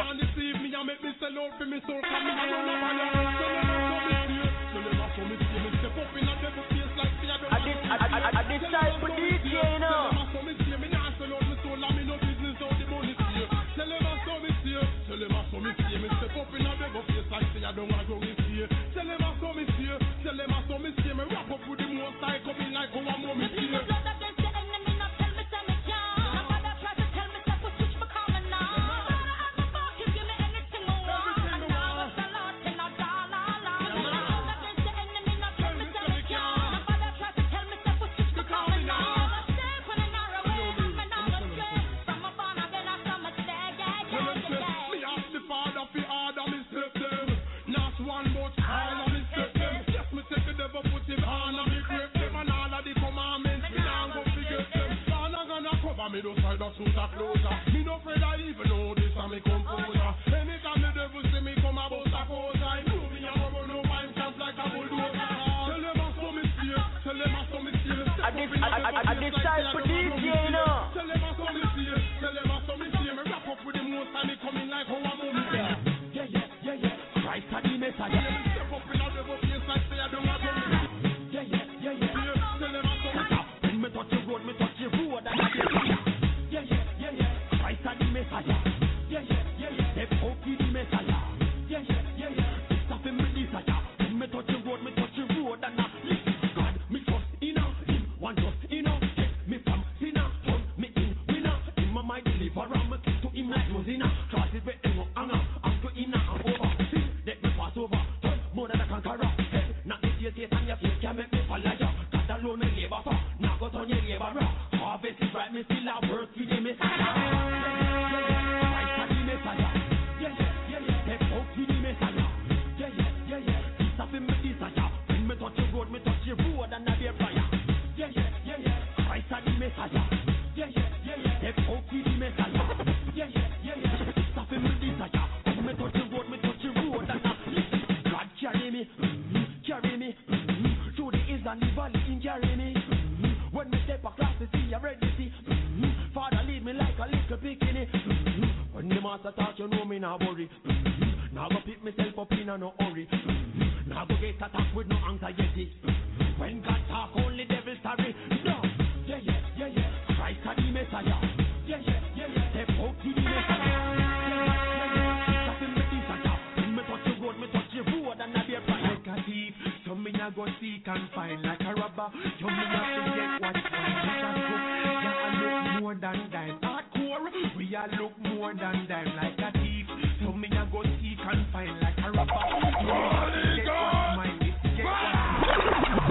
I did, I, I, I decide for D J, you know. Me don't try to suit a closer. Me no afraid I even know this and me composure. Anytime the devil see me come about a pose, I know me a rubber no mind chance like a bulldozer. Tell them I saw me steer, tell them I saw me steer. I did, I, I, I decide for D J, you know. Tell them I saw me steer, tell them I saw me steer. Me wrap up with the most and me coming like how I move. Yeah, yeah, yeah, yeah. Christ and the Messiah. Step up in a devil face like say I don't want to. Yeah, yeah, yeah, yeah. Tell them I saw me steer. When me touch the road, me touch the road and I get. Yeah, yeah, yeah, yeah. Christ and the Messiah. master talk, you know me now worry. Mm-hmm. Now go pick myself up in a no hurry. Mm-hmm. Now go get attacked with no anxiety. Mm-hmm. When God talk, only devil sorry. No, yeah, yeah, yeah, yeah. Christ are the Messiah. Yeah, yeah, yeah, yeah. Step out to the Messiah. Yeah, yeah, yeah, yeah. Stop in the desire. When me touch the road, me touch the road and I be a fire. Like a thief, so me a go seek and find like a robber. You me a forget what's going on. Yeah, I look more than dime. Hardcore, we a look more than dime like a thief. So me a go seek and find like a robber. You me a forget what's mine. Get what's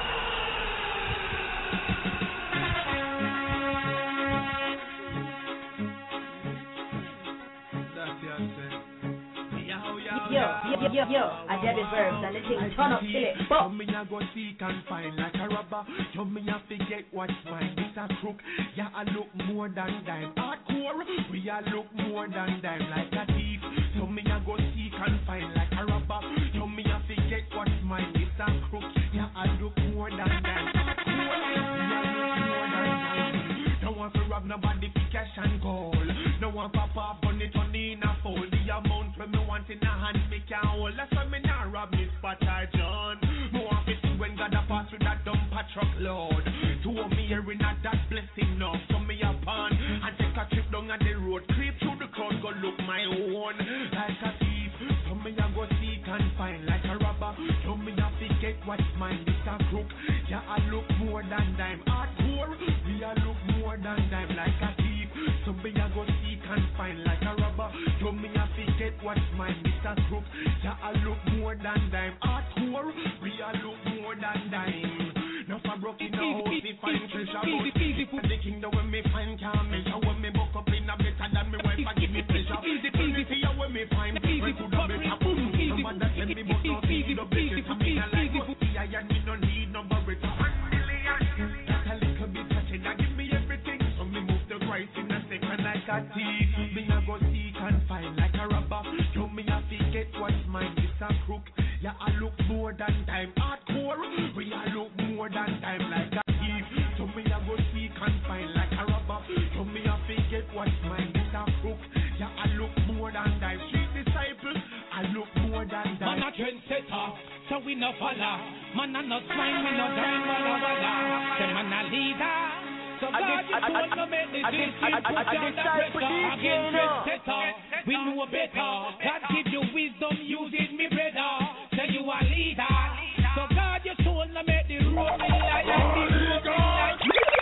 Yo, yo, yo, yo, I did it verbs and the thing turn up till it but me a go seek and find like a robber. You me a forget what's mine. This a crook. Yeah, I look more than dime. Hardcore. We a look more than dime like a thief. So me a go seek and find like a robber. You me a forget what's mine. This a crook. Yeah, I look more than dime. Hardcore. We a look more than dime. Don't want to rob nobody for cash and gold. No one pop off on it on in a fold. The amount when me want in a hand me can hold. That's why me not rob me spot I John. Me want to see when God a pass with that dumper truck load. To me hearing that that blessing now. So me a pan and take a trip down on the road. Creep through the crowd go look my own. Like a thief. So me a go seek and find like a robber. So me a forget what's mine. This a crook. Yeah, I look more than dime. Hardcore. We a look more than dime like a thief. So me a go seek and find like a robber. So me a forget what's mine. This a crook. Yeah, I look more than dime. Hardcore. We a look more than dime. Now for broke in the house, we find treasure. But the kingdom when me find can't measure. When me buck up in a better than me wife, I give me pleasure. Easy, easy, see when me find we could have better. No matter tell me but no see the business. I mean I like what the I and me no need no barrier. That's a little bit touching. Now give me everything. So me move the price in a second like a thief. Me a go seek and find like a robber. So me a forget what's mine. This a crook. Yeah, I look more than time. Hardcore. We a look more than time like a thief. So me a go seek and find like a robber. So me a forget what's mine. This a crook. Yeah, I look more than time. Street disciples, I look more than time. Man a trendsetter, so we no follow. Man a not swine, we no join walla walla. Say man a leader. So God, you told no make this is put you under pressure. Again trendsetter, we know better. God give you wisdom, use it me brother. Say you a leader. So God, you told no make the road be like the road be like.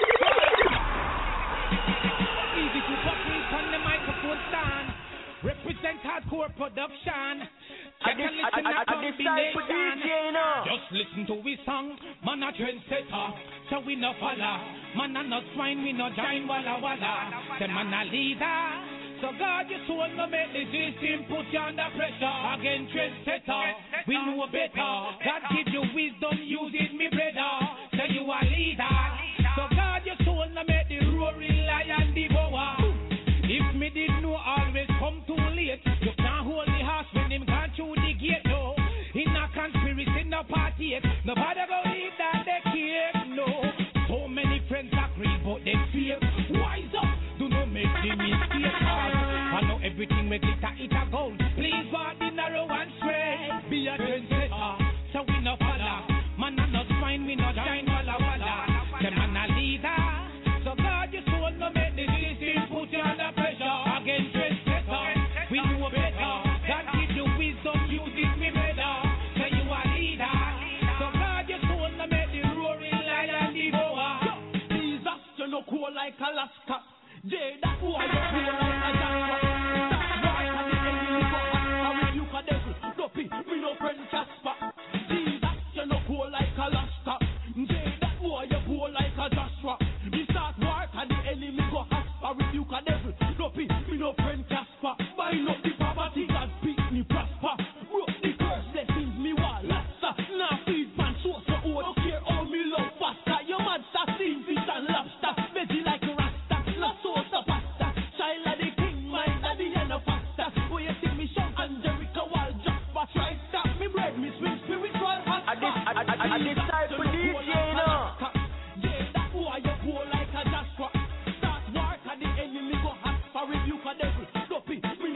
Easy to put me on the microphone stand. Represent hardcore production. Check and listen to combination. Just listen to his song. Man a trendsetter, so we no follow. Man a not swine, we no join walla walla. Say man a leader. So God, you told no make the system put you under pressure. Again trendsetter, we know better. God give you wisdom, use it me brother. Say you a leader. So God, you told no make the roaring lion devour. If me did know always come too late. You can't hold the horse when him gone through the gate, no. In a conspiracy, no party, nobody believe that they care, no. So many friends agree, but they fear. Wise up, do not make the mistake. I know everything make it a, it a gold. Please walk the narrow and straight. Be a trendsetter, so we no follow. Man a not fine, we no shine walla walla. The man a leader. So God, you told no make the system put you under pressure. Again trendsetter, we know better. God give you wisdom, use it me better. Say you a leader. So God, you told no make the roaring lion devour. Jesus, you no cool like Alaska. Jay, that boy, you cool like a Jasper. That's why I the enemy go I rebuke a devil. Dopey, me no friend Jasper. Jesus, you no cool like Alaska. Jay, that boy, you cool like a Joshua. Me start work and the enemy go I rebuke a devil. Dopey, me no friend Jasper. Bind up the poverty, God beat me prosper. Broke the curse, blessings me wall lobster. Now feed pan, so so old. Don't care all me love faster. Your mad star, steam fish and lobster. Veggie like a rasta, not so so pasta. Child of the king, mind of the end of faster. Where you see me shout Angelica Wall Jasper. Try stop me bread, me swing spiritual hot. I did, I, I, I did type for D J now. Yeah, that boy you go like a Joshua. Start work and the enemy go hot for rebuke a devil. Dopey, me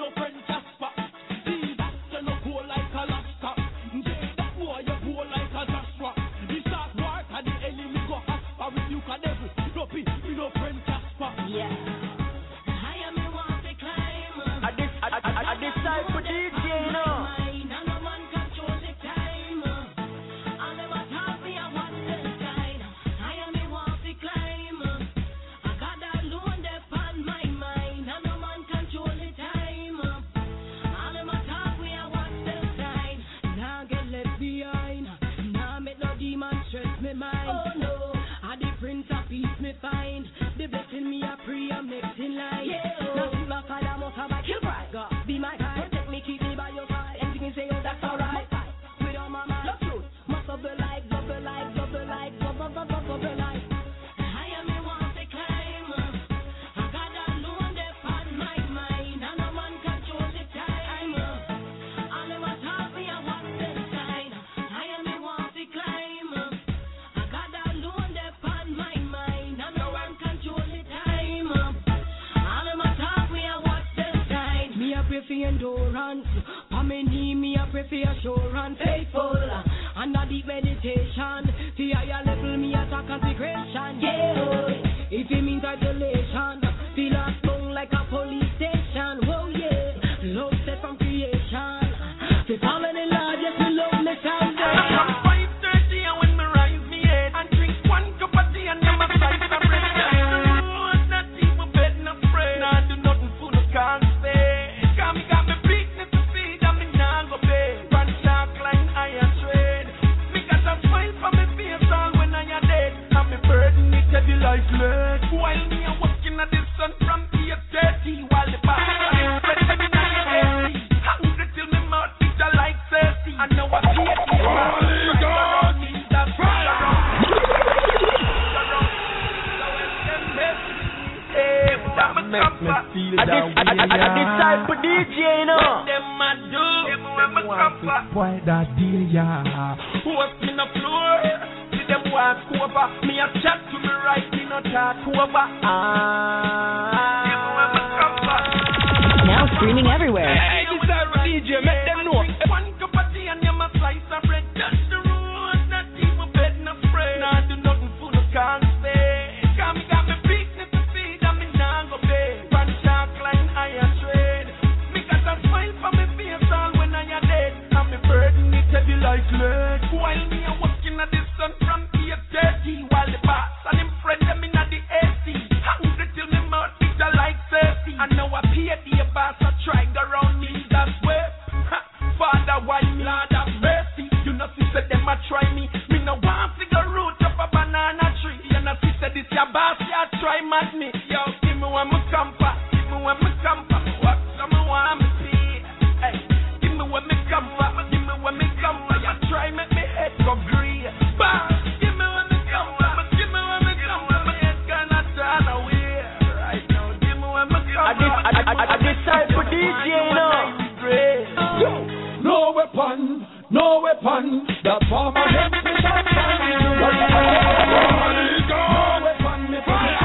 me a pray for endurance. For me knee, me a pray for assurance. Faithful, under deep meditation. The higher level, me a talk consecration. Yeah, if it means isolation, feel a stung like a police station. Whoa, yeah, love set from creation. The family Lord, yes, we love me salvation. five thirty and when me rise me head and drink one cup of tea and then my slice of bread. Not even bed, not afraid. Nah, do nothing for no can't stay. Got me, got me business to feed and me nah go pay. Run shark line, iron trade. Me got a smile for me face all when I am dead. And me burden it heavy like lead. While me a walking at the sun from eight thirty while the back is spread me not get empty. Hungry till me mouth is a like thirsty. I know I see it. Holy God, that's fire. Make me feel that way. I decide for D J, you know. Them a do. Them want to spoil that deal, yeah. What's in the floor? See them walk over. Me a chat to me right, me no talk over. Ah. Now streaming everywhere. Hey, decide for D J, make them know. One cup of tea and you a slice of bread. Touch the road, not even bed, no spray. Nah, do nothing for no can't stay. Got me, got me business to feed and me nah go pay. Run shark line, iron trade. Me got a smile for me face all when I am dead. And me burden it heavy like lead. While me a walking at the sun from eight thirty while the boss and him friend them in at the A C. Hungry till me mouth is a like thirsty. I know I pay the boss a try go round me that's way. Father, why Lord have mercy? You know she said them a try me. Me no want to go root up a banana tree. You know she said this your boss ya try mad me. Yo, give me one me camper, give me one me camper. What some want me see? Hey, give me one me camper, give me one me camper. You try make me head go green. Bah, give me one me camper, give me one me camper. My head gonna turn away right now. Give me one me camper. I, I, I, I decide for D J, you know. No weapon, no weapon that form against me shall stand. No weapon, me for me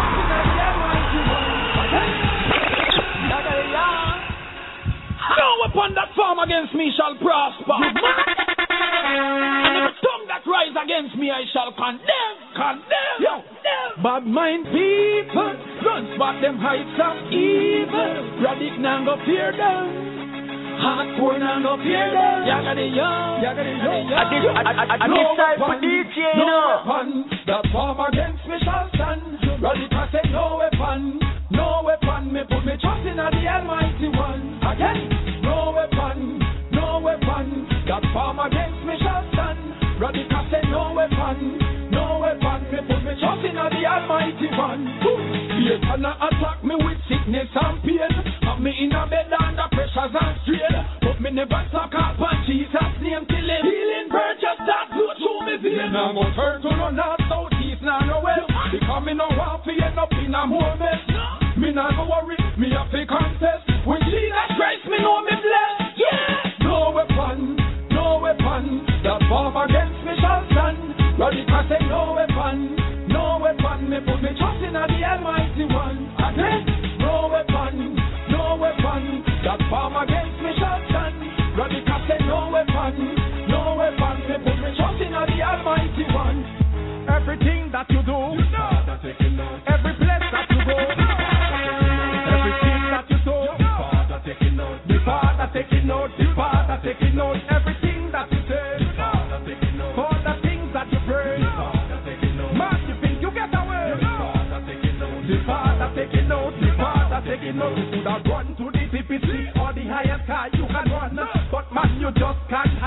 no weapon that form against me shall prosper. And every tongue that rise against me I shall condemn, condemn. Yo, bad mind people, run spot them heights of evil. Radic now go fear them. Hardcore now no fear them. Yaga the young, yaga the young. I decide for D J, you know. No weapon that form against me shall stand. Radical say no weapon, no weapon. Me put me trust in the Almighty One. Again, no weapon, no weapon that form against me shall stand. Radical say no weapon, no weapon. Me put me trust in the Almighty One. Satan attack me with sickness and pain. Have me in a bed under pressures and strain. But me never suck up on Jesus' name till him healing bird just start flow through me vein. Now go turn to no north, south, east, now no west. Because me no want to end up in a more mess. Me not go worry, me have to confess. When Jesus Christ, me know me blessed. Yeah. No weapon, no weapon that form against me shall stand. Radical say no weapon, no weapon. Me put me trust in the Almighty One. Again, no weapon, no weapon that form against me shall stand. Radical say no weapon, no weapon. Me put me trust in the Almighty One. Everything that you do, every place that you go, everything that you do, the Father taking note, the Father taking note, everything that you say, all the things that you pray. Man, you think you get away? The Father taking note, the Father taking note. You could have gone to the P P C or the highest car you can run, but man, you just can't